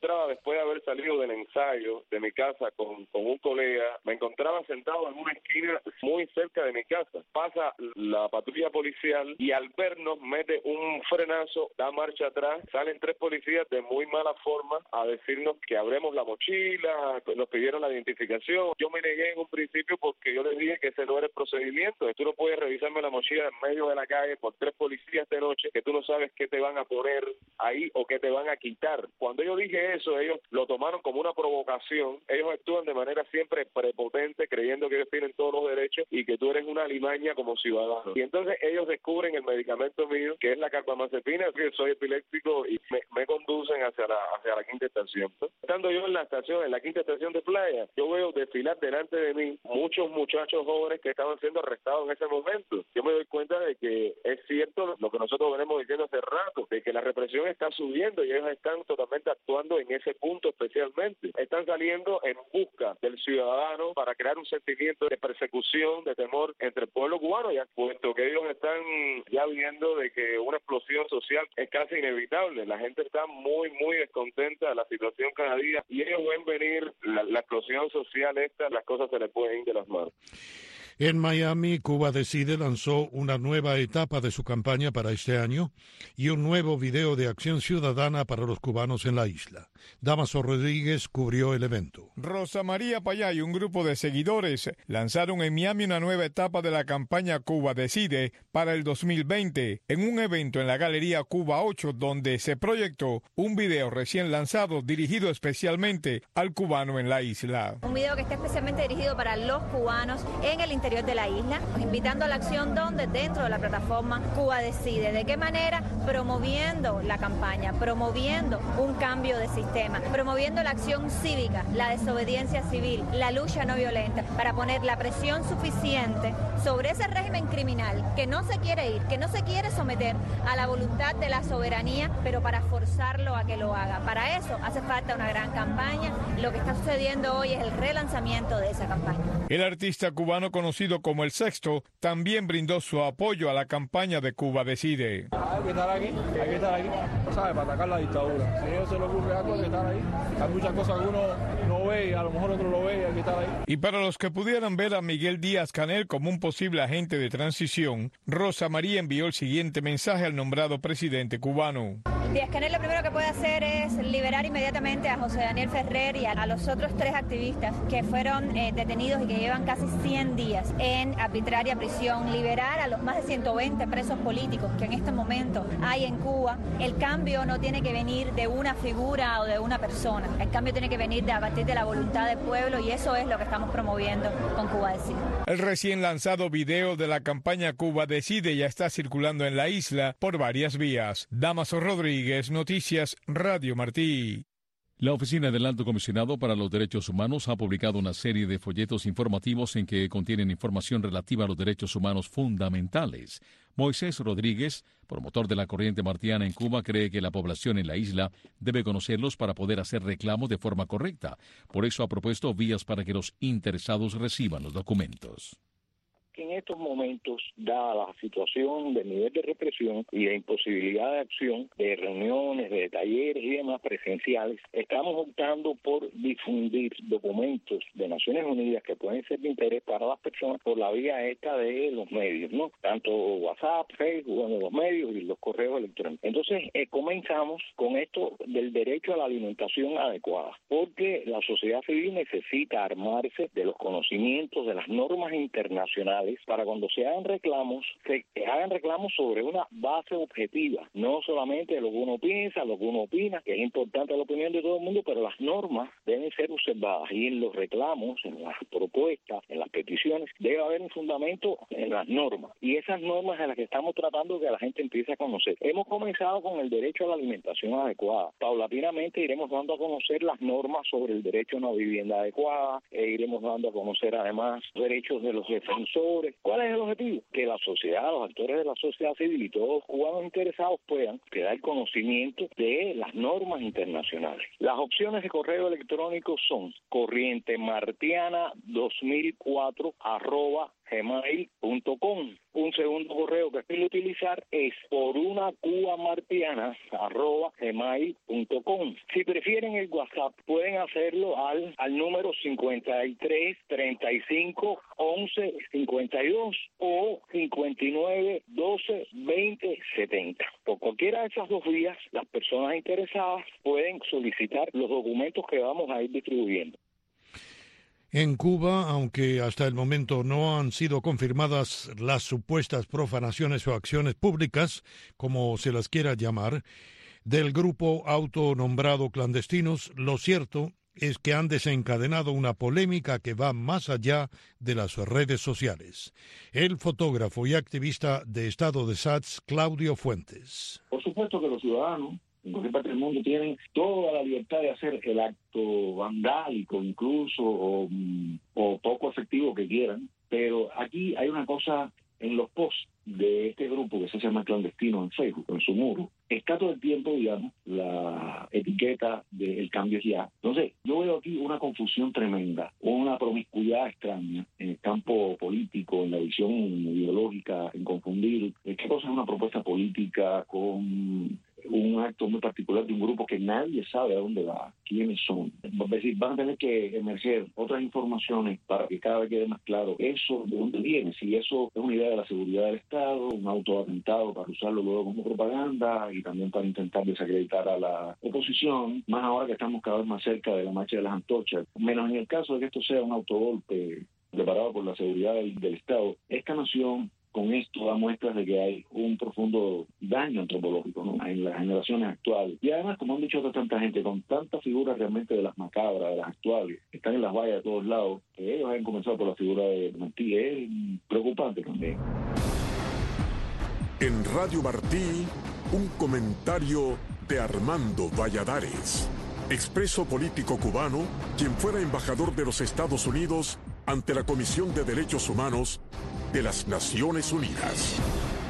encontraba después de haber salido del ensayo de mi casa con, con un colega, me encontraba sentado en una esquina muy cerca de mi casa. Pasa la patrulla policial y al vernos mete un frenazo, da marcha atrás, salen tres policías de muy mala forma a decirnos que abremos la mochila, nos pidieron la identificación. Yo me negué en un principio porque yo les dije que ese no era el procedimiento. Tú no puedes revisarme la mochila en medio de la calle por tres policías de noche que tú no sabes qué te van a poner ahí o qué te van a quitar. Cuando yo dije eso, ellos lo tomaron como una provocación. Ellos actúan de manera siempre prepotente, creyendo que ellos tienen todos los derechos y que tú eres una alimaña como ciudadano. Y entonces ellos descubren el medicamento mío, que es la carbamazepina, que soy epiléptico, y me, me conducen hacia la hacia la quinta estación. Estando yo en la estación, en la quinta estación de Playa, yo veo desfilar delante de mí muchos muchachos jóvenes que estaban siendo arrestados en ese momento. Yo me doy cuenta de que es cierto lo que nosotros venimos diciendo hace rato, de que la represión está subiendo y ellos están totalmente actuando en ese punto especialmente. Están saliendo en busca del ciudadano para crear un sentimiento de persecución, de temor entre el pueblo cubano, ya puesto que ellos están ya viendo de que una explosión social es casi inevitable. La gente está muy, muy descontenta de la situación cada día y ellos ven venir la, la explosión social esta, las cosas se les pueden ir de las manos. En Miami, Cuba Decide lanzó una nueva etapa de su campaña para este año y un nuevo video de acción ciudadana para los cubanos en la isla. Damaso Rodríguez cubrió el evento. Rosa María Payá y un grupo de seguidores lanzaron en Miami una nueva etapa de la campaña Cuba Decide para el dos mil veinte en un evento en la Galería Cuba ocho donde se proyectó un video recién lanzado dirigido especialmente al cubano en la isla. Un video que está especialmente dirigido para los cubanos en el interior de la isla, invitando a la acción donde dentro de la plataforma Cuba Decide. ¿De qué manera? Promoviendo la campaña, promoviendo un cambio de sistema, promoviendo la acción cívica, la desobediencia civil, la lucha no violenta, para poner la presión suficiente sobre ese régimen criminal que no se quiere ir, que no se quiere someter a la voluntad de la soberanía, pero para forzarlo a que lo haga. Para eso hace falta una gran campaña. Lo que está sucediendo hoy es el relanzamiento de esa campaña. El artista cubano conocido como El Sexto también brindó su apoyo a la campaña de Cuba Decide. Hay que estar aquí, hay que estar aquí, ¿sabes? Para atacar la dictadura. Si a ellos se les ocurre algo, hay que estar ahí. Hay muchas cosas que uno no ve, a lo mejor otro lo ve, hay que estar ahí. Y para los que pudieran ver a Miguel Díaz-Canel como un posible agente de transición, Rosa María envió el siguiente mensaje al nombrado presidente cubano. Díaz-Canel lo primero que puede hacer es liberar inmediatamente a José Daniel Ferrer y a, a los otros tres activistas que fueron eh, detenidos y que llevan casi cien días en arbitraria prisión, liberar a los más de ciento veinte presos políticos que en este momento hay en Cuba. El cambio no tiene que venir de una figura o de una persona, el cambio tiene que venir de, a partir de la voluntad del pueblo y eso es lo que estamos promoviendo con Cuba Decide. El recién lanzado video de la campaña Cuba Decide ya está circulando en la isla por varias vías. Damaso Rodríguez, Noticias Radio Martí. La Oficina del Alto Comisionado para los Derechos Humanos ha publicado una serie de folletos informativos en que contienen información relativa a los derechos humanos fundamentales. Moisés Rodríguez, promotor de la corriente martiana en Cuba, cree que la población en la isla debe conocerlos para poder hacer reclamos de forma correcta. Por eso ha propuesto vías para que los interesados reciban los documentos. En estos momentos, dada la situación del nivel de represión y de imposibilidad de acción, de reuniones, de talleres y demás presenciales, estamos optando por difundir documentos de Naciones Unidas que pueden ser de interés para las personas por la vía esta de los medios, ¿no? Tanto WhatsApp, Facebook, bueno, los medios y los correos electrónicos. Entonces, eh, comenzamos con esto del derecho a la alimentación adecuada, porque la sociedad civil necesita armarse de los conocimientos de las normas internacionales para cuando se hagan reclamos, se hagan reclamos sobre una base objetiva, no solamente de lo que uno piensa, lo que uno opina, que es importante la opinión de todo el mundo, pero las normas deben ser observadas y en los reclamos, en las propuestas, en las peticiones, debe haber un fundamento en las normas y esas normas en las que estamos tratando que la gente empiece a conocer. Hemos comenzado con el derecho a la alimentación adecuada. Paulatinamente iremos dando a conocer las normas sobre el derecho a una vivienda adecuada, e iremos dando a conocer además derechos de los defensores. ¿Cuál es el objetivo? Que la sociedad, los actores de la sociedad civil y todos los cubanos interesados puedan quedar conocimiento de las normas internacionales. Las opciones de correo electrónico son corriente martiana dos mil cuatro arroba gmail punto com. Un segundo correo que quiero utilizar es por una cuba martiana arroba gmail punto com. Si prefieren el WhatsApp, pueden hacerlo al, al número cincuenta y tres, treinta y cinco, once, cincuenta y dos o cincuenta y nueve, doce, veinte, setenta. Por cualquiera de esas dos vías, las personas interesadas pueden solicitar los documentos que vamos a ir distribuyendo. En Cuba, aunque hasta el momento no han sido confirmadas las supuestas profanaciones o acciones públicas, como se las quiera llamar, del grupo autonombrado clandestinos, lo cierto es que han desencadenado una polémica que va más allá de las redes sociales. El fotógrafo y activista de Estado de S A T S, Claudio Fuentes. Por supuesto que los ciudadanos en cualquier parte del mundo tienen toda la libertad de hacer el acto vandálico incluso o, o poco efectivo que quieran, pero aquí hay una cosa en los posts de este grupo que se llama Clandestino en Facebook, en su muro, está todo el tiempo, digamos, la etiqueta del cambio es ya. Entonces, yo veo aquí una confusión tremenda, una promiscuidad extraña en el campo político, en la visión ideológica, en confundir qué cosa es una propuesta política con un acto muy particular de un grupo que nadie sabe a dónde va, quiénes son. Es decir, van a tener que emerger otras informaciones para que cada vez quede más claro eso, de dónde viene, si eso es una idea de la seguridad del Estado, un autoatentado para usarlo luego como propaganda y también para intentar desacreditar a la oposición, más ahora que estamos cada vez más cerca de la marcha de las antorchas, menos en el caso de que esto sea un autogolpe preparado por la seguridad del, del Estado. Esta nación con esto da muestras de que hay un profundo daño antropológico, ¿no?, en las generaciones actuales. Y además, como han dicho otra tanta gente, con tantas figuras realmente de las macabras, de las actuales, que están en las vallas de todos lados, que ellos hayan comenzado por la figura de Martí, es preocupante también. En Radio Martí, un comentario de Armando Valladares, expreso político cubano, quien fuera embajador de los Estados Unidos ante la Comisión de Derechos Humanos de las Naciones Unidas.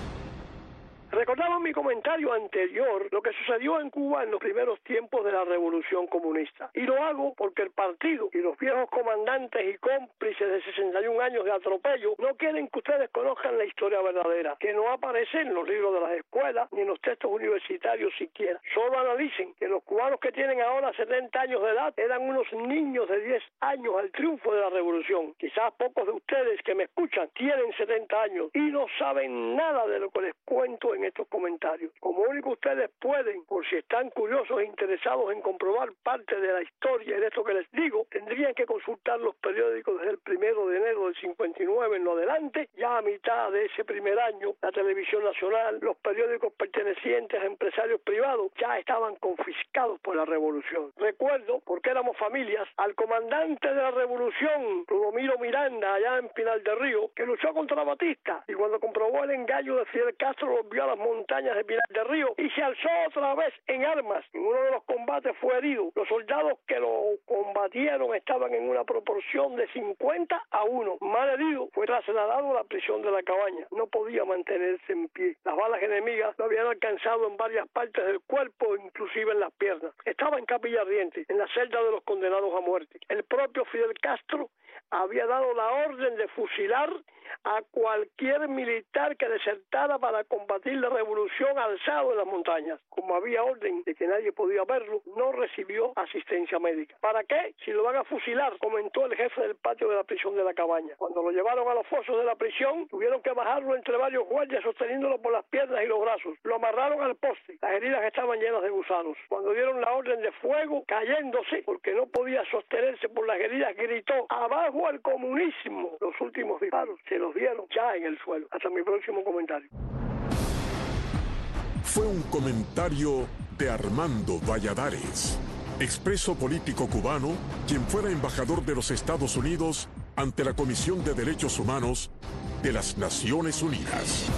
Recordaba en mi comentario anterior lo que sucedió en Cuba en los primeros tiempos de la Revolución Comunista. Y lo hago porque el partido y los viejos comandantes y cómplices de sesenta y un años de atropello no quieren que ustedes conozcan la historia verdadera, que no aparece en los libros de las escuelas ni en los textos universitarios siquiera. Solo analicen que los cubanos que tienen ahora setenta años de edad eran unos niños de diez años al triunfo de la Revolución. Quizás pocos de ustedes que me escuchan tienen setenta años y no saben nada de lo que les cuento en estos comentarios. Como único ustedes pueden, por si están curiosos e interesados en comprobar parte de la historia y de esto que les digo, tendrían que consultar los periódicos desde el primero de enero del cincuenta y nueve en lo adelante. Ya a mitad de ese primer año, la televisión nacional, los periódicos pertenecientes a empresarios privados ya estaban confiscados por la revolución. Recuerdo, porque éramos familias, al comandante de la revolución, Rudomiro Miranda, allá en Pinal del Río, que luchó contra Batista y cuando comprobó el engaño de Fidel Castro lo envió a las montañas de Pinar del Río y se alzó otra vez en armas. En uno de los combates fue herido. Los soldados que lo combatieron estaban en una proporción de cincuenta a uno. Mal herido, fue trasladado a la prisión de la Cabaña. No podía mantenerse en pie. Las balas enemigas lo habían alcanzado en varias partes del cuerpo, inclusive en las piernas. Estaba en Capilla Ardiente, en la celda de los condenados a muerte. El propio Fidel Castro había dado la orden de fusilar a cualquier militar que desertara para combatir la revolución alzado en las montañas. Como había orden de que nadie podía verlo, no recibió asistencia médica. ¿Para qué? Si lo van a fusilar, comentó el jefe del patio de la prisión de la Cabaña. Cuando lo llevaron a los fosos de la prisión, tuvieron que bajarlo entre varios guardias sosteniéndolo por las piernas y los brazos. Lo amarraron al poste. Las heridas estaban llenas de gusanos. Cuando dieron la orden de fuego, cayéndose, porque no podía sostenerse por las heridas, gritó: ¡abajo al comunismo! Los últimos disparos se los dieron ya en el suelo. Hasta mi próximo comentario. Fue un comentario de Armando Valladares, expreso político cubano, quien fuera embajador de los Estados Unidos ante la Comisión de Derechos Humanos de las Naciones Unidas.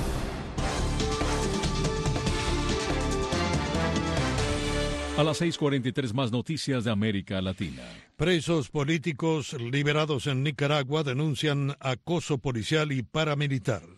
A las seis cuarenta y tres, más noticias de América Latina. Presos políticos liberados en Nicaragua denuncian acoso policial y paramilitar.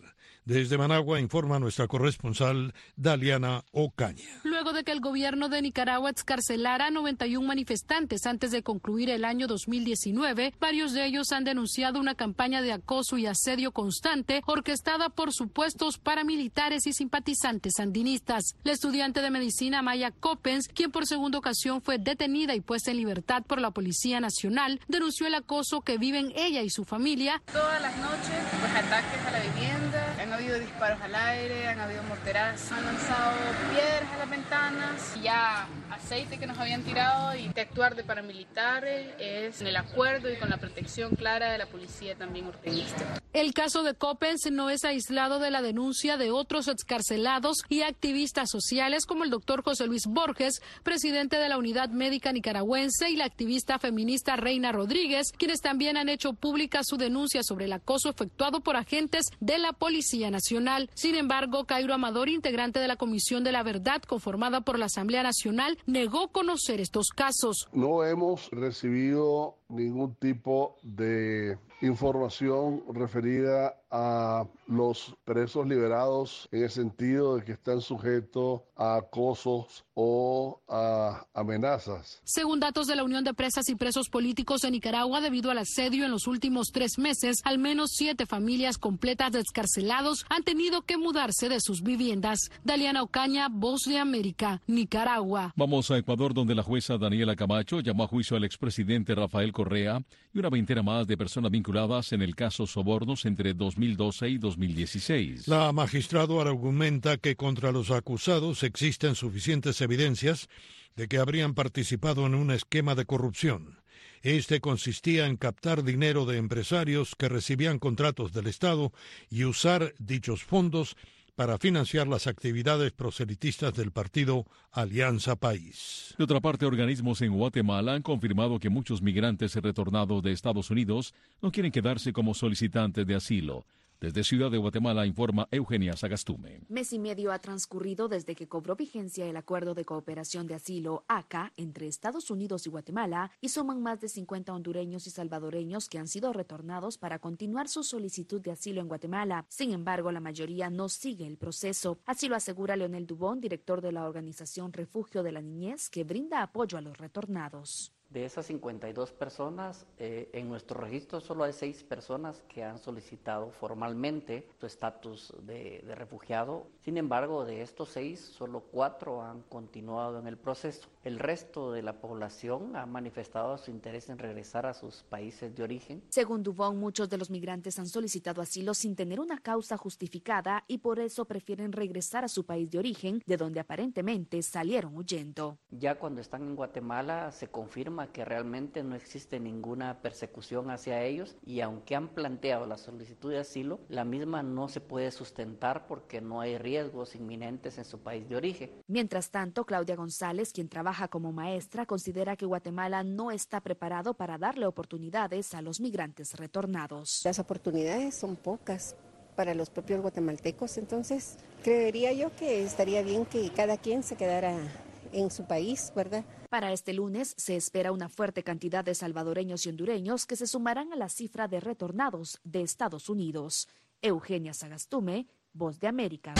Desde Managua informa nuestra corresponsal Daliana Ocaña. Luego de que el gobierno de Nicaragua excarcelara a noventa y uno manifestantes antes de concluir el año dos mil diecinueve, varios de ellos han denunciado una campaña de acoso y asedio constante orquestada por supuestos paramilitares y simpatizantes sandinistas. La estudiante de medicina Maya Coppens, quien por segunda ocasión fue detenida y puesta en libertad por la Policía Nacional, denunció el acoso que viven ella y su familia. Todas las noches, pues ataques a la vivienda, han habido disparos al aire, han habido morterazos, han lanzado piedras a las ventanas, ya aceite que nos habían tirado, y de actuar de paramilitares es en el acuerdo y con la protección clara de la policía también orteguista. El caso de Coppens no es aislado de la denuncia de otros excarcelados y activistas sociales como el doctor José Luis Borges, presidente de la Unidad Médica Nicaragüense, y la activista feminista Reina Rodríguez, quienes también han hecho pública su denuncia sobre el acoso efectuado por agentes de la Policía Nacional. Sin embargo, Cairo Amador, integrante de la Comisión de la Verdad conformada por la Asamblea Nacional, negó conocer estos casos. No hemos recibido ningún tipo de información referida a los presos liberados en el sentido de que están sujetos a acosos o a amenazas. Según datos de la Unión de Presas y Presos Políticos de Nicaragua, debido al asedio en los últimos tres meses, al menos siete familias completas de excarcelados han tenido que mudarse de sus viviendas. Daliana Ocaña, Voz de América, Nicaragua. Vamos a Ecuador, donde la jueza Daniela Camacho llamó a juicio al expresidente Rafael Correa y una veintena más de personas vinculadas en el caso Sobornos entre dos mil doce y dos mil dieciséis. La magistrado argumenta que contra los acusados existen suficientes evidencias de que habrían participado en un esquema de corrupción. Este consistía en captar dinero de empresarios que recibían contratos del Estado y usar dichos fondos para financiar las actividades proselitistas del partido Alianza País. De otra parte, organismos en Guatemala han confirmado que muchos migrantes retornados de Estados Unidos no quieren quedarse como solicitantes de asilo. Desde Ciudad de Guatemala informa Eugenia Sagastume. Mes y medio ha transcurrido desde que cobró vigencia el Acuerdo de Cooperación de Asilo, A C A, entre Estados Unidos y Guatemala, y suman más de cincuenta hondureños y salvadoreños que han sido retornados para continuar su solicitud de asilo en Guatemala. Sin embargo, la mayoría no sigue el proceso. Así lo asegura Leonel Dubón, director de la organización Refugio de la Niñez, que brinda apoyo a los retornados. De esas cincuenta y dos personas, eh, en nuestro registro solo hay seis personas que han solicitado formalmente su estatus de, de refugiado. Sin embargo, de estos seis, solo cuatro han continuado en el proceso. El resto de la población ha manifestado su interés en regresar a sus países de origen. Según Dubón, muchos de los migrantes han solicitado asilo sin tener una causa justificada y por eso prefieren regresar a su país de origen, de donde aparentemente salieron huyendo. Ya cuando están en Guatemala se confirma que realmente no existe ninguna persecución hacia ellos, y aunque han planteado la solicitud de asilo, la misma no se puede sustentar porque no hay riesgos inminentes en su país de origen. Mientras tanto, Claudia González, quien trabaja como maestra, considera que Guatemala no está preparado para darle oportunidades a los migrantes retornados. Las oportunidades son pocas para los propios guatemaltecos, entonces creería yo que estaría bien que cada quien se quedara en su país, ¿verdad? Para este lunes se espera una fuerte cantidad de salvadoreños y hondureños que se sumarán a la cifra de retornados de Estados Unidos. Eugenia Sagastume, Voz de América.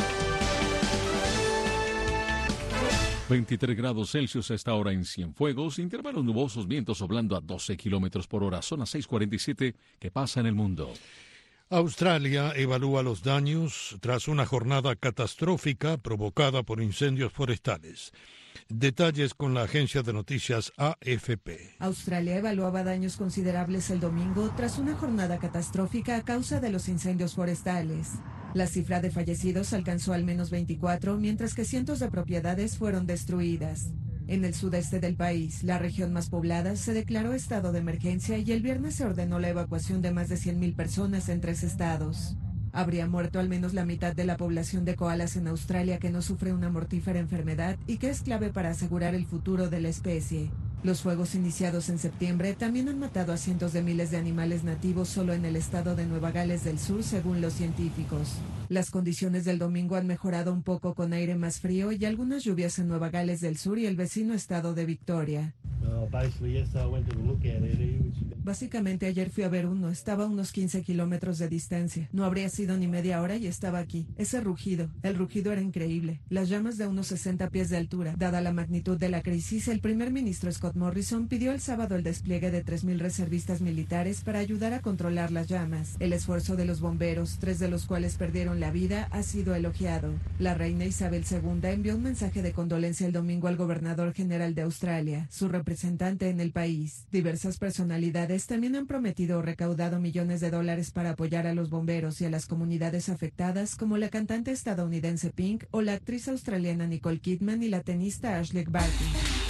veintitrés grados Celsius a esta hora en Cienfuegos, intervalos nubosos, vientos soplando a doce kilómetros por hora, zona seis cuarenta y siete, ¿qué pasa en el mundo? Australia evalúa los daños tras una jornada catastrófica provocada por incendios forestales. Detalles con la agencia de noticias A F P. Australia evaluaba daños considerables el domingo tras una jornada catastrófica a causa de los incendios forestales. La cifra de fallecidos alcanzó al menos veinticuatro, mientras que cientos de propiedades fueron destruidas. En el sudeste del país, la región más poblada, se declaró estado de emergencia y el viernes se ordenó la evacuación de más de cien mil personas en tres estados. Habría muerto al menos la mitad de la población de koalas en Australia, que no sufre una mortífera enfermedad y que es clave para asegurar el futuro de la especie. Los fuegos iniciados en septiembre también han matado a cientos de miles de animales nativos solo en el estado de Nueva Gales del Sur, según los científicos. Las condiciones del domingo han mejorado un poco con aire más frío y algunas lluvias en Nueva Gales del Sur y el vecino estado de Victoria. Básicamente ayer fui a ver uno, estaba a unos quince kilómetros de distancia. No habría sido ni media hora y estaba aquí. Ese rugido, el rugido era increíble. Las llamas de unos sesenta pies de altura. Dada la magnitud de la crisis, el primer ministro Scott Morrison pidió el sábado el despliegue de tres mil reservistas militares para ayudar a controlar las llamas. El esfuerzo de los bomberos, tres de los cuales perdieron la vida, ha sido elogiado. La reina Isabel segunda envió un mensaje de condolencia el domingo al gobernador general de Australia, su representante en el país. Diversas personalidades también han prometido o recaudado millones de dólares para apoyar a los bomberos y a las comunidades afectadas, como la cantante estadounidense Pink o la actriz australiana Nicole Kidman y la tenista Ashley Barty.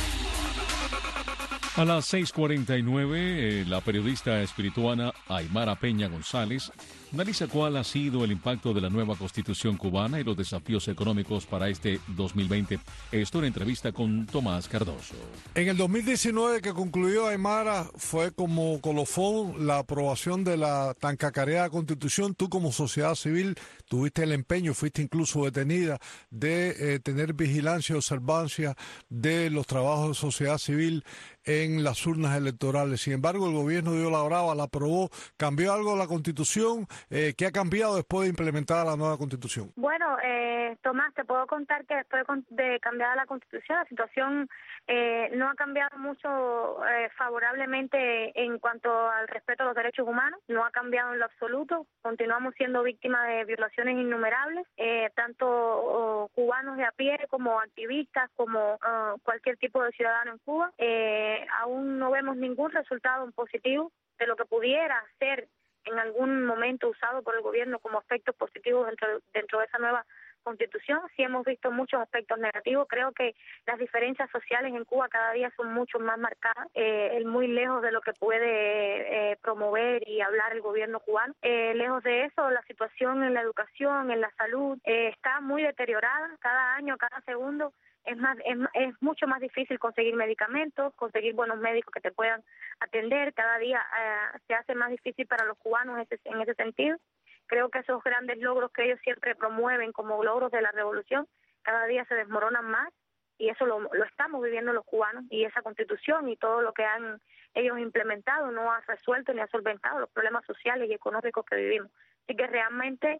A las seis cuarenta y nueve, eh, la periodista espirituana Aymara Peña González analiza cuál ha sido el impacto de la nueva Constitución cubana y los desafíos económicos para este dos mil veinte. Esto en entrevista con Tomás Cardoso. En el dos mil diecinueve que concluyó, Aymara, fue como colofón la aprobación de la tan cacareada Constitución. Tú como sociedad civil tuviste el empeño, fuiste incluso detenida de eh, tener vigilancia y observancia de los trabajos de sociedad civil en las urnas electorales. Sin embargo, el gobierno dio la brava, la aprobó. ¿Cambió algo la Constitución? Eh, ¿Qué ha cambiado después de implementar la nueva Constitución? Bueno, eh, Tomás, te puedo contar que después de cambiada la Constitución, la situación eh, no ha cambiado mucho eh, favorablemente en cuanto al respeto a los derechos humanos. No ha cambiado en lo absoluto. Continuamos siendo víctimas de violaciones innumerables, eh, tanto oh, cubanos de a pie como activistas, como uh, cualquier tipo de ciudadano en Cuba. Eh, aún no vemos ningún resultado positivo de lo que pudiera ser en algún momento usado por el gobierno como aspectos positivos dentro, dentro de esa nueva Constitución. Sí hemos visto muchos aspectos negativos. Creo que las diferencias sociales en Cuba cada día son mucho más marcadas, eh, muy lejos de lo que puede eh, promover y hablar el gobierno cubano. Eh, lejos de eso, la situación en la educación, en la salud, eh, está muy deteriorada. Cada año, cada segundo, es más es, es mucho más difícil conseguir medicamentos, conseguir buenos médicos que te puedan atender. Cada día eh, se hace más difícil para los cubanos ese, en ese sentido. Creo que esos grandes logros que ellos siempre promueven como logros de la revolución, cada día se desmoronan más, y eso lo, lo estamos viviendo los cubanos, y esa Constitución y todo lo que han ellos implementado no ha resuelto ni ha solventado los problemas sociales y económicos que vivimos. Así que realmente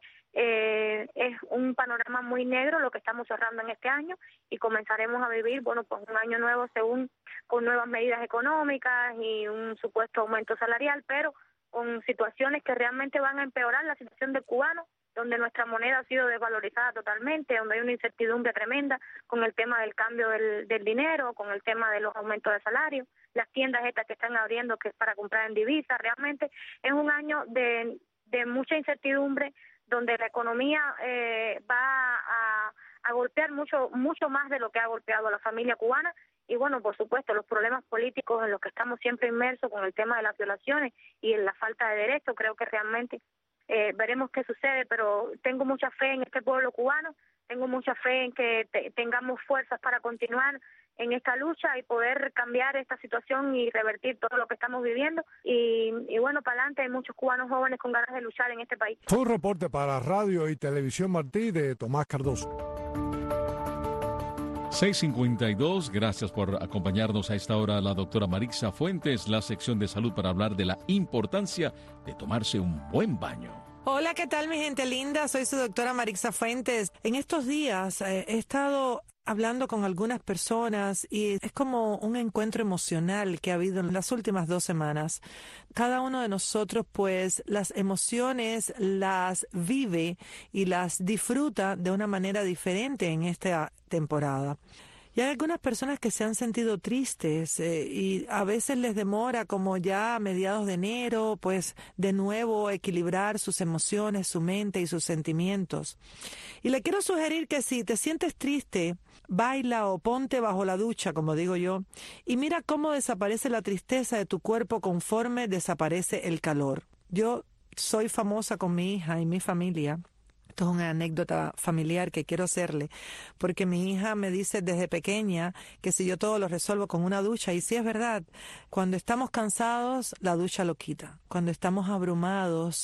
eh, es un panorama muy negro lo que estamos cerrando en este año, y comenzaremos a vivir, bueno, pues un año nuevo según con nuevas medidas económicas y un supuesto aumento salarial, pero con situaciones que realmente van a empeorar la situación del cubano, donde nuestra moneda ha sido desvalorizada totalmente, donde hay una incertidumbre tremenda con el tema del cambio del, del dinero, con el tema de los aumentos de salario, las tiendas estas que están abriendo que es para comprar en divisas. Realmente es un año de, de mucha incertidumbre, donde la economía eh, va a, a golpear mucho mucho más de lo que ha golpeado a la familia cubana. Y bueno, por supuesto, los problemas políticos en los que estamos siempre inmersos con el tema de las violaciones y en la falta de derechos. Creo que realmente eh, veremos qué sucede, pero tengo mucha fe en este pueblo cubano, tengo mucha fe en que te, tengamos fuerzas para continuar en esta lucha y poder cambiar esta situación y revertir todo lo que estamos viviendo. Y, y bueno, para adelante, hay muchos cubanos jóvenes con ganas de luchar en este país. Fue un reporte para Radio y Televisión Martí de Tomás Cardoso. seis cincuenta y dos, gracias por acompañarnos a esta hora la doctora Marixa Fuentes, la sección de salud para hablar de la importancia de tomarse un buen baño. Hola, ¿qué tal mi gente linda? Soy su doctora Marixa Fuentes. En estos días eh, he estado hablando con algunas personas y es como un encuentro emocional que ha habido en las últimas dos semanas. Cada uno de nosotros, pues, las emociones las vive y las disfruta de una manera diferente en esta temporada. Y hay algunas personas que se han sentido tristes eh, y a veces les demora como ya a mediados de enero, pues de nuevo equilibrar sus emociones, su mente y sus sentimientos. Y le quiero sugerir que si te sientes triste, baila o ponte bajo la ducha, como digo yo, y mira cómo desaparece la tristeza de tu cuerpo conforme desaparece el calor. Yo soy famosa con mi hija y mi familia. Esto es una anécdota familiar que quiero hacerle, porque mi hija me dice desde pequeña que si yo todo lo resuelvo con una ducha, y sí es verdad, cuando estamos cansados, la ducha lo quita. Cuando estamos abrumados,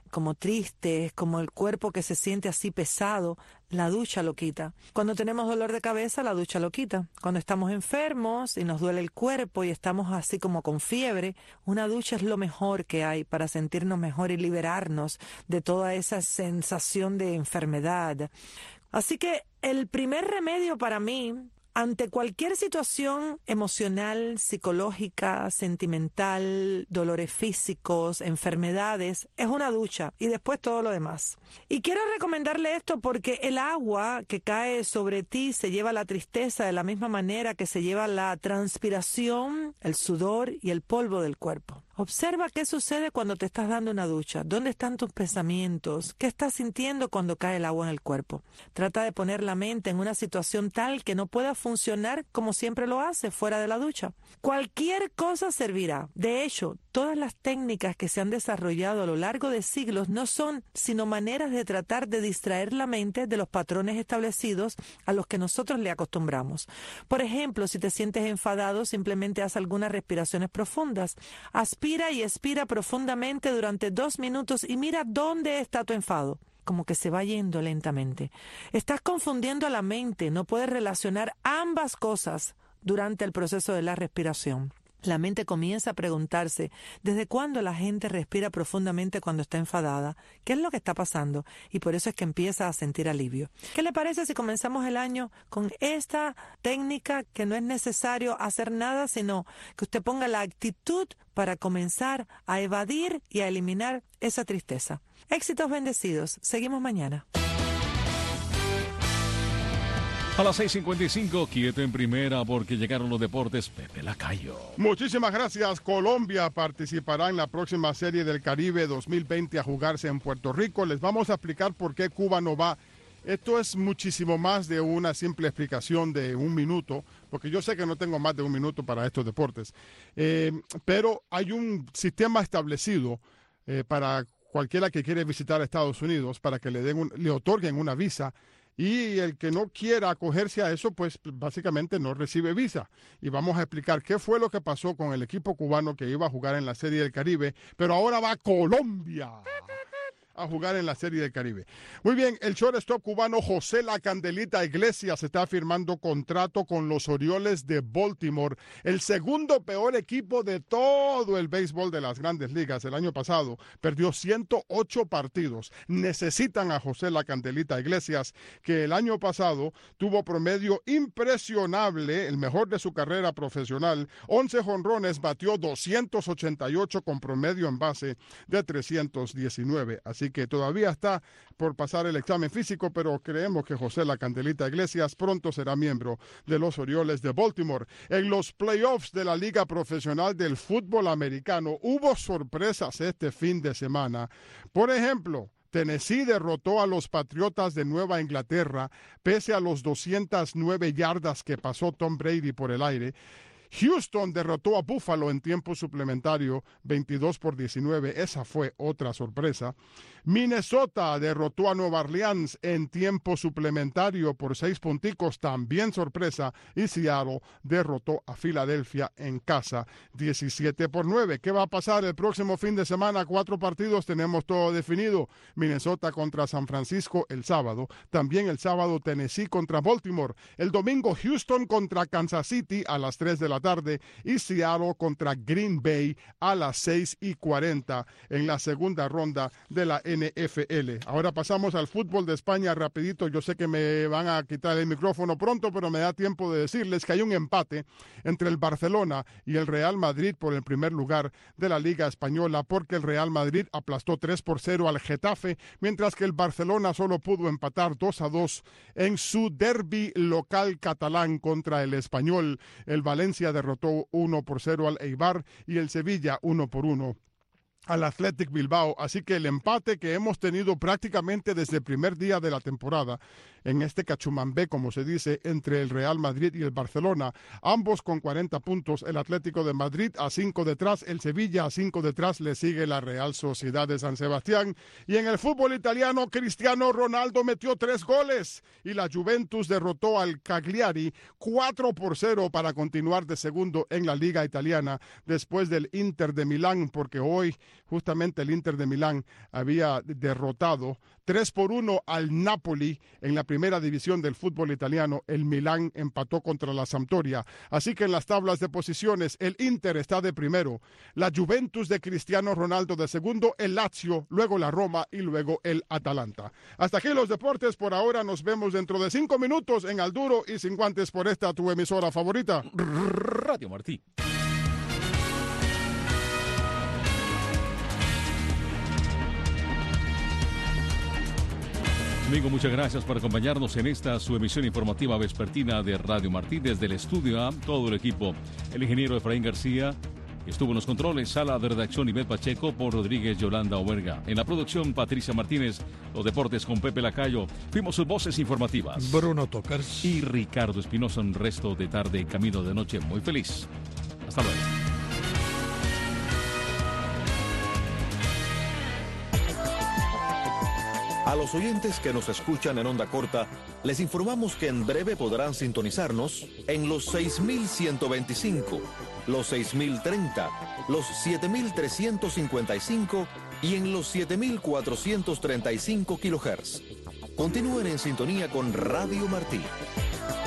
como tristes, como el cuerpo que se siente así pesado, la ducha lo quita. Cuando tenemos dolor de cabeza, la ducha lo quita. Cuando estamos enfermos y nos duele el cuerpo y estamos así como con fiebre, una ducha es lo mejor que hay para sentirnos mejor y liberarnos de toda esa sensación de enfermedad. Así que el primer remedio para mí, ante cualquier situación emocional, psicológica, sentimental, dolores físicos, enfermedades, es una ducha y después todo lo demás. Y quiero recomendarle esto porque el agua que cae sobre ti se lleva la tristeza de la misma manera que se lleva la transpiración, el sudor y el polvo del cuerpo. Observa qué sucede cuando te estás dando una ducha. ¿Dónde están tus pensamientos? ¿Qué estás sintiendo cuando cae el agua en el cuerpo? Trata de poner la mente en una situación tal que no pueda funcionar como siempre lo hace fuera de la ducha. Cualquier cosa servirá. De hecho, todas las técnicas que se han desarrollado a lo largo de siglos no son sino maneras de tratar de distraer la mente de los patrones establecidos a los que nosotros le acostumbramos. Por ejemplo, si te sientes enfadado, simplemente haz algunas respiraciones profundas. Aspira y expira profundamente durante dos minutos y mira dónde está tu enfado. Como que se va yendo lentamente. Estás confundiendo a la mente, no puedes relacionar ambas cosas durante el proceso de la respiración. La mente comienza a preguntarse, ¿desde cuándo la gente respira profundamente cuando está enfadada? ¿Qué es lo que está pasando? Y por eso es que empieza a sentir alivio. ¿Qué le parece si comenzamos el año con esta técnica que no es necesario hacer nada, sino que usted ponga la actitud para comenzar a evadir y a eliminar esa tristeza? Éxitos bendecidos. Seguimos mañana. A las seis cincuenta y cinco, quieto en primera porque llegaron los deportes. Pepe Lacayo. Muchísimas gracias. Colombia participará en la próxima Serie del Caribe dos mil veinte a jugarse en Puerto Rico. Les vamos a explicar por qué Cuba no va. Esto es muchísimo más de una simple explicación de un minuto, porque yo sé que no tengo más de un minuto para estos deportes. Eh, pero hay un sistema establecido eh, para cualquiera que quiere visitar Estados Unidos para que le, den un, le otorguen una visa. Y el que no quiera acogerse a eso, pues básicamente no recibe visa. Y vamos a explicar qué fue lo que pasó con el equipo cubano que iba a jugar en la Serie del Caribe, pero ahora va a Colombia a jugar en la Serie del Caribe. Muy bien, el shortstop cubano José La Candelita Iglesias está firmando contrato con los Orioles de Baltimore, el segundo peor equipo de todo el béisbol de las Grandes Ligas. El año pasado perdió ciento ocho partidos. Necesitan a José La Candelita Iglesias, que el año pasado tuvo promedio impresionable, el mejor de su carrera profesional, once jonrones, batió doscientos ochenta y ocho con promedio en base de trescientos diecinueve. Así que todavía está por pasar el examen físico, pero creemos que José La Candelita Iglesias pronto será miembro de los Orioles de Baltimore. En los playoffs de la Liga Profesional del Fútbol Americano hubo sorpresas este fin de semana. Por ejemplo, Tennessee derrotó a los Patriotas de Nueva Inglaterra pese a los doscientas nueve yardas que pasó Tom Brady por el aire. Houston derrotó a Buffalo en tiempo suplementario veintidós por diecinueve. Esa fue otra sorpresa. Minnesota derrotó a Nueva Orleans en tiempo suplementario por seis punticos, también sorpresa. Y Seattle derrotó a Filadelfia en casa diecisiete por nueve. ¿Qué va a pasar el próximo fin de semana? Cuatro partidos, tenemos todo definido. Minnesota contra San Francisco el sábado. También el sábado Tennessee contra Baltimore. El domingo Houston contra Kansas City a las tres de la tarde y Seattle contra Green Bay a las seis y cuarenta en la segunda ronda de la N F L. Ahora pasamos al fútbol de España rapidito. Yo sé que me van a quitar el micrófono pronto, pero me da tiempo de decirles que hay un empate entre el Barcelona y el Real Madrid por el primer lugar de la Liga Española, porque el Real Madrid aplastó tres por cero al Getafe, mientras que el Barcelona solo pudo empatar dos a dos en su derbi local catalán contra el Español. El Valencia derrotó uno por cero al Eibar y el Sevilla uno por uno al Athletic Bilbao. Así que el empate que hemos tenido prácticamente desde el primer día de la temporada, en este cachumambé, como se dice, entre el Real Madrid y el Barcelona, ambos con cuarenta puntos, el Atlético de Madrid a cinco detrás, el Sevilla a cinco detrás, le sigue la Real Sociedad de San Sebastián. Y en el fútbol italiano, Cristiano Ronaldo metió tres goles y la Juventus derrotó al Cagliari cuatro por cero para continuar de segundo en la Liga Italiana después del Inter de Milán, porque hoy justamente el Inter de Milán había derrotado tres por uno al Napoli en la primera división del fútbol italiano. El Milán empató contra la Sampdoria. Así que en las tablas de posiciones, el Inter está de primero, la Juventus de Cristiano Ronaldo de segundo, el Lazio, luego la Roma y luego el Atalanta. Hasta aquí los deportes por ahora. Nos vemos dentro de cinco minutos en Al Duro y Sin Guantes por esta tu emisora favorita, Radio Martí. Amigo, muchas gracias por acompañarnos en esta su emisión informativa vespertina de Radio Martí. Desde el estudio A, todo el equipo, el ingeniero Efraín García, estuvo en los controles, sala de redacción Ivette Pacheco, por Rodríguez Yolanda Oberga. En la producción, Patricia Martínez, los deportes con Pepe Lacayo. Fuimos sus voces informativas. Bruno Tocars. Y Ricardo Espinosa, un resto de tarde, camino de noche muy feliz. Hasta luego. A los oyentes que nos escuchan en onda corta, les informamos que en breve podrán sintonizarnos en los seis mil ciento veinticinco, los seis mil treinta, los siete mil trescientos cincuenta y cinco y en los siete mil cuatrocientos treinta y cinco kilohertz. Continúen en sintonía con Radio Martí.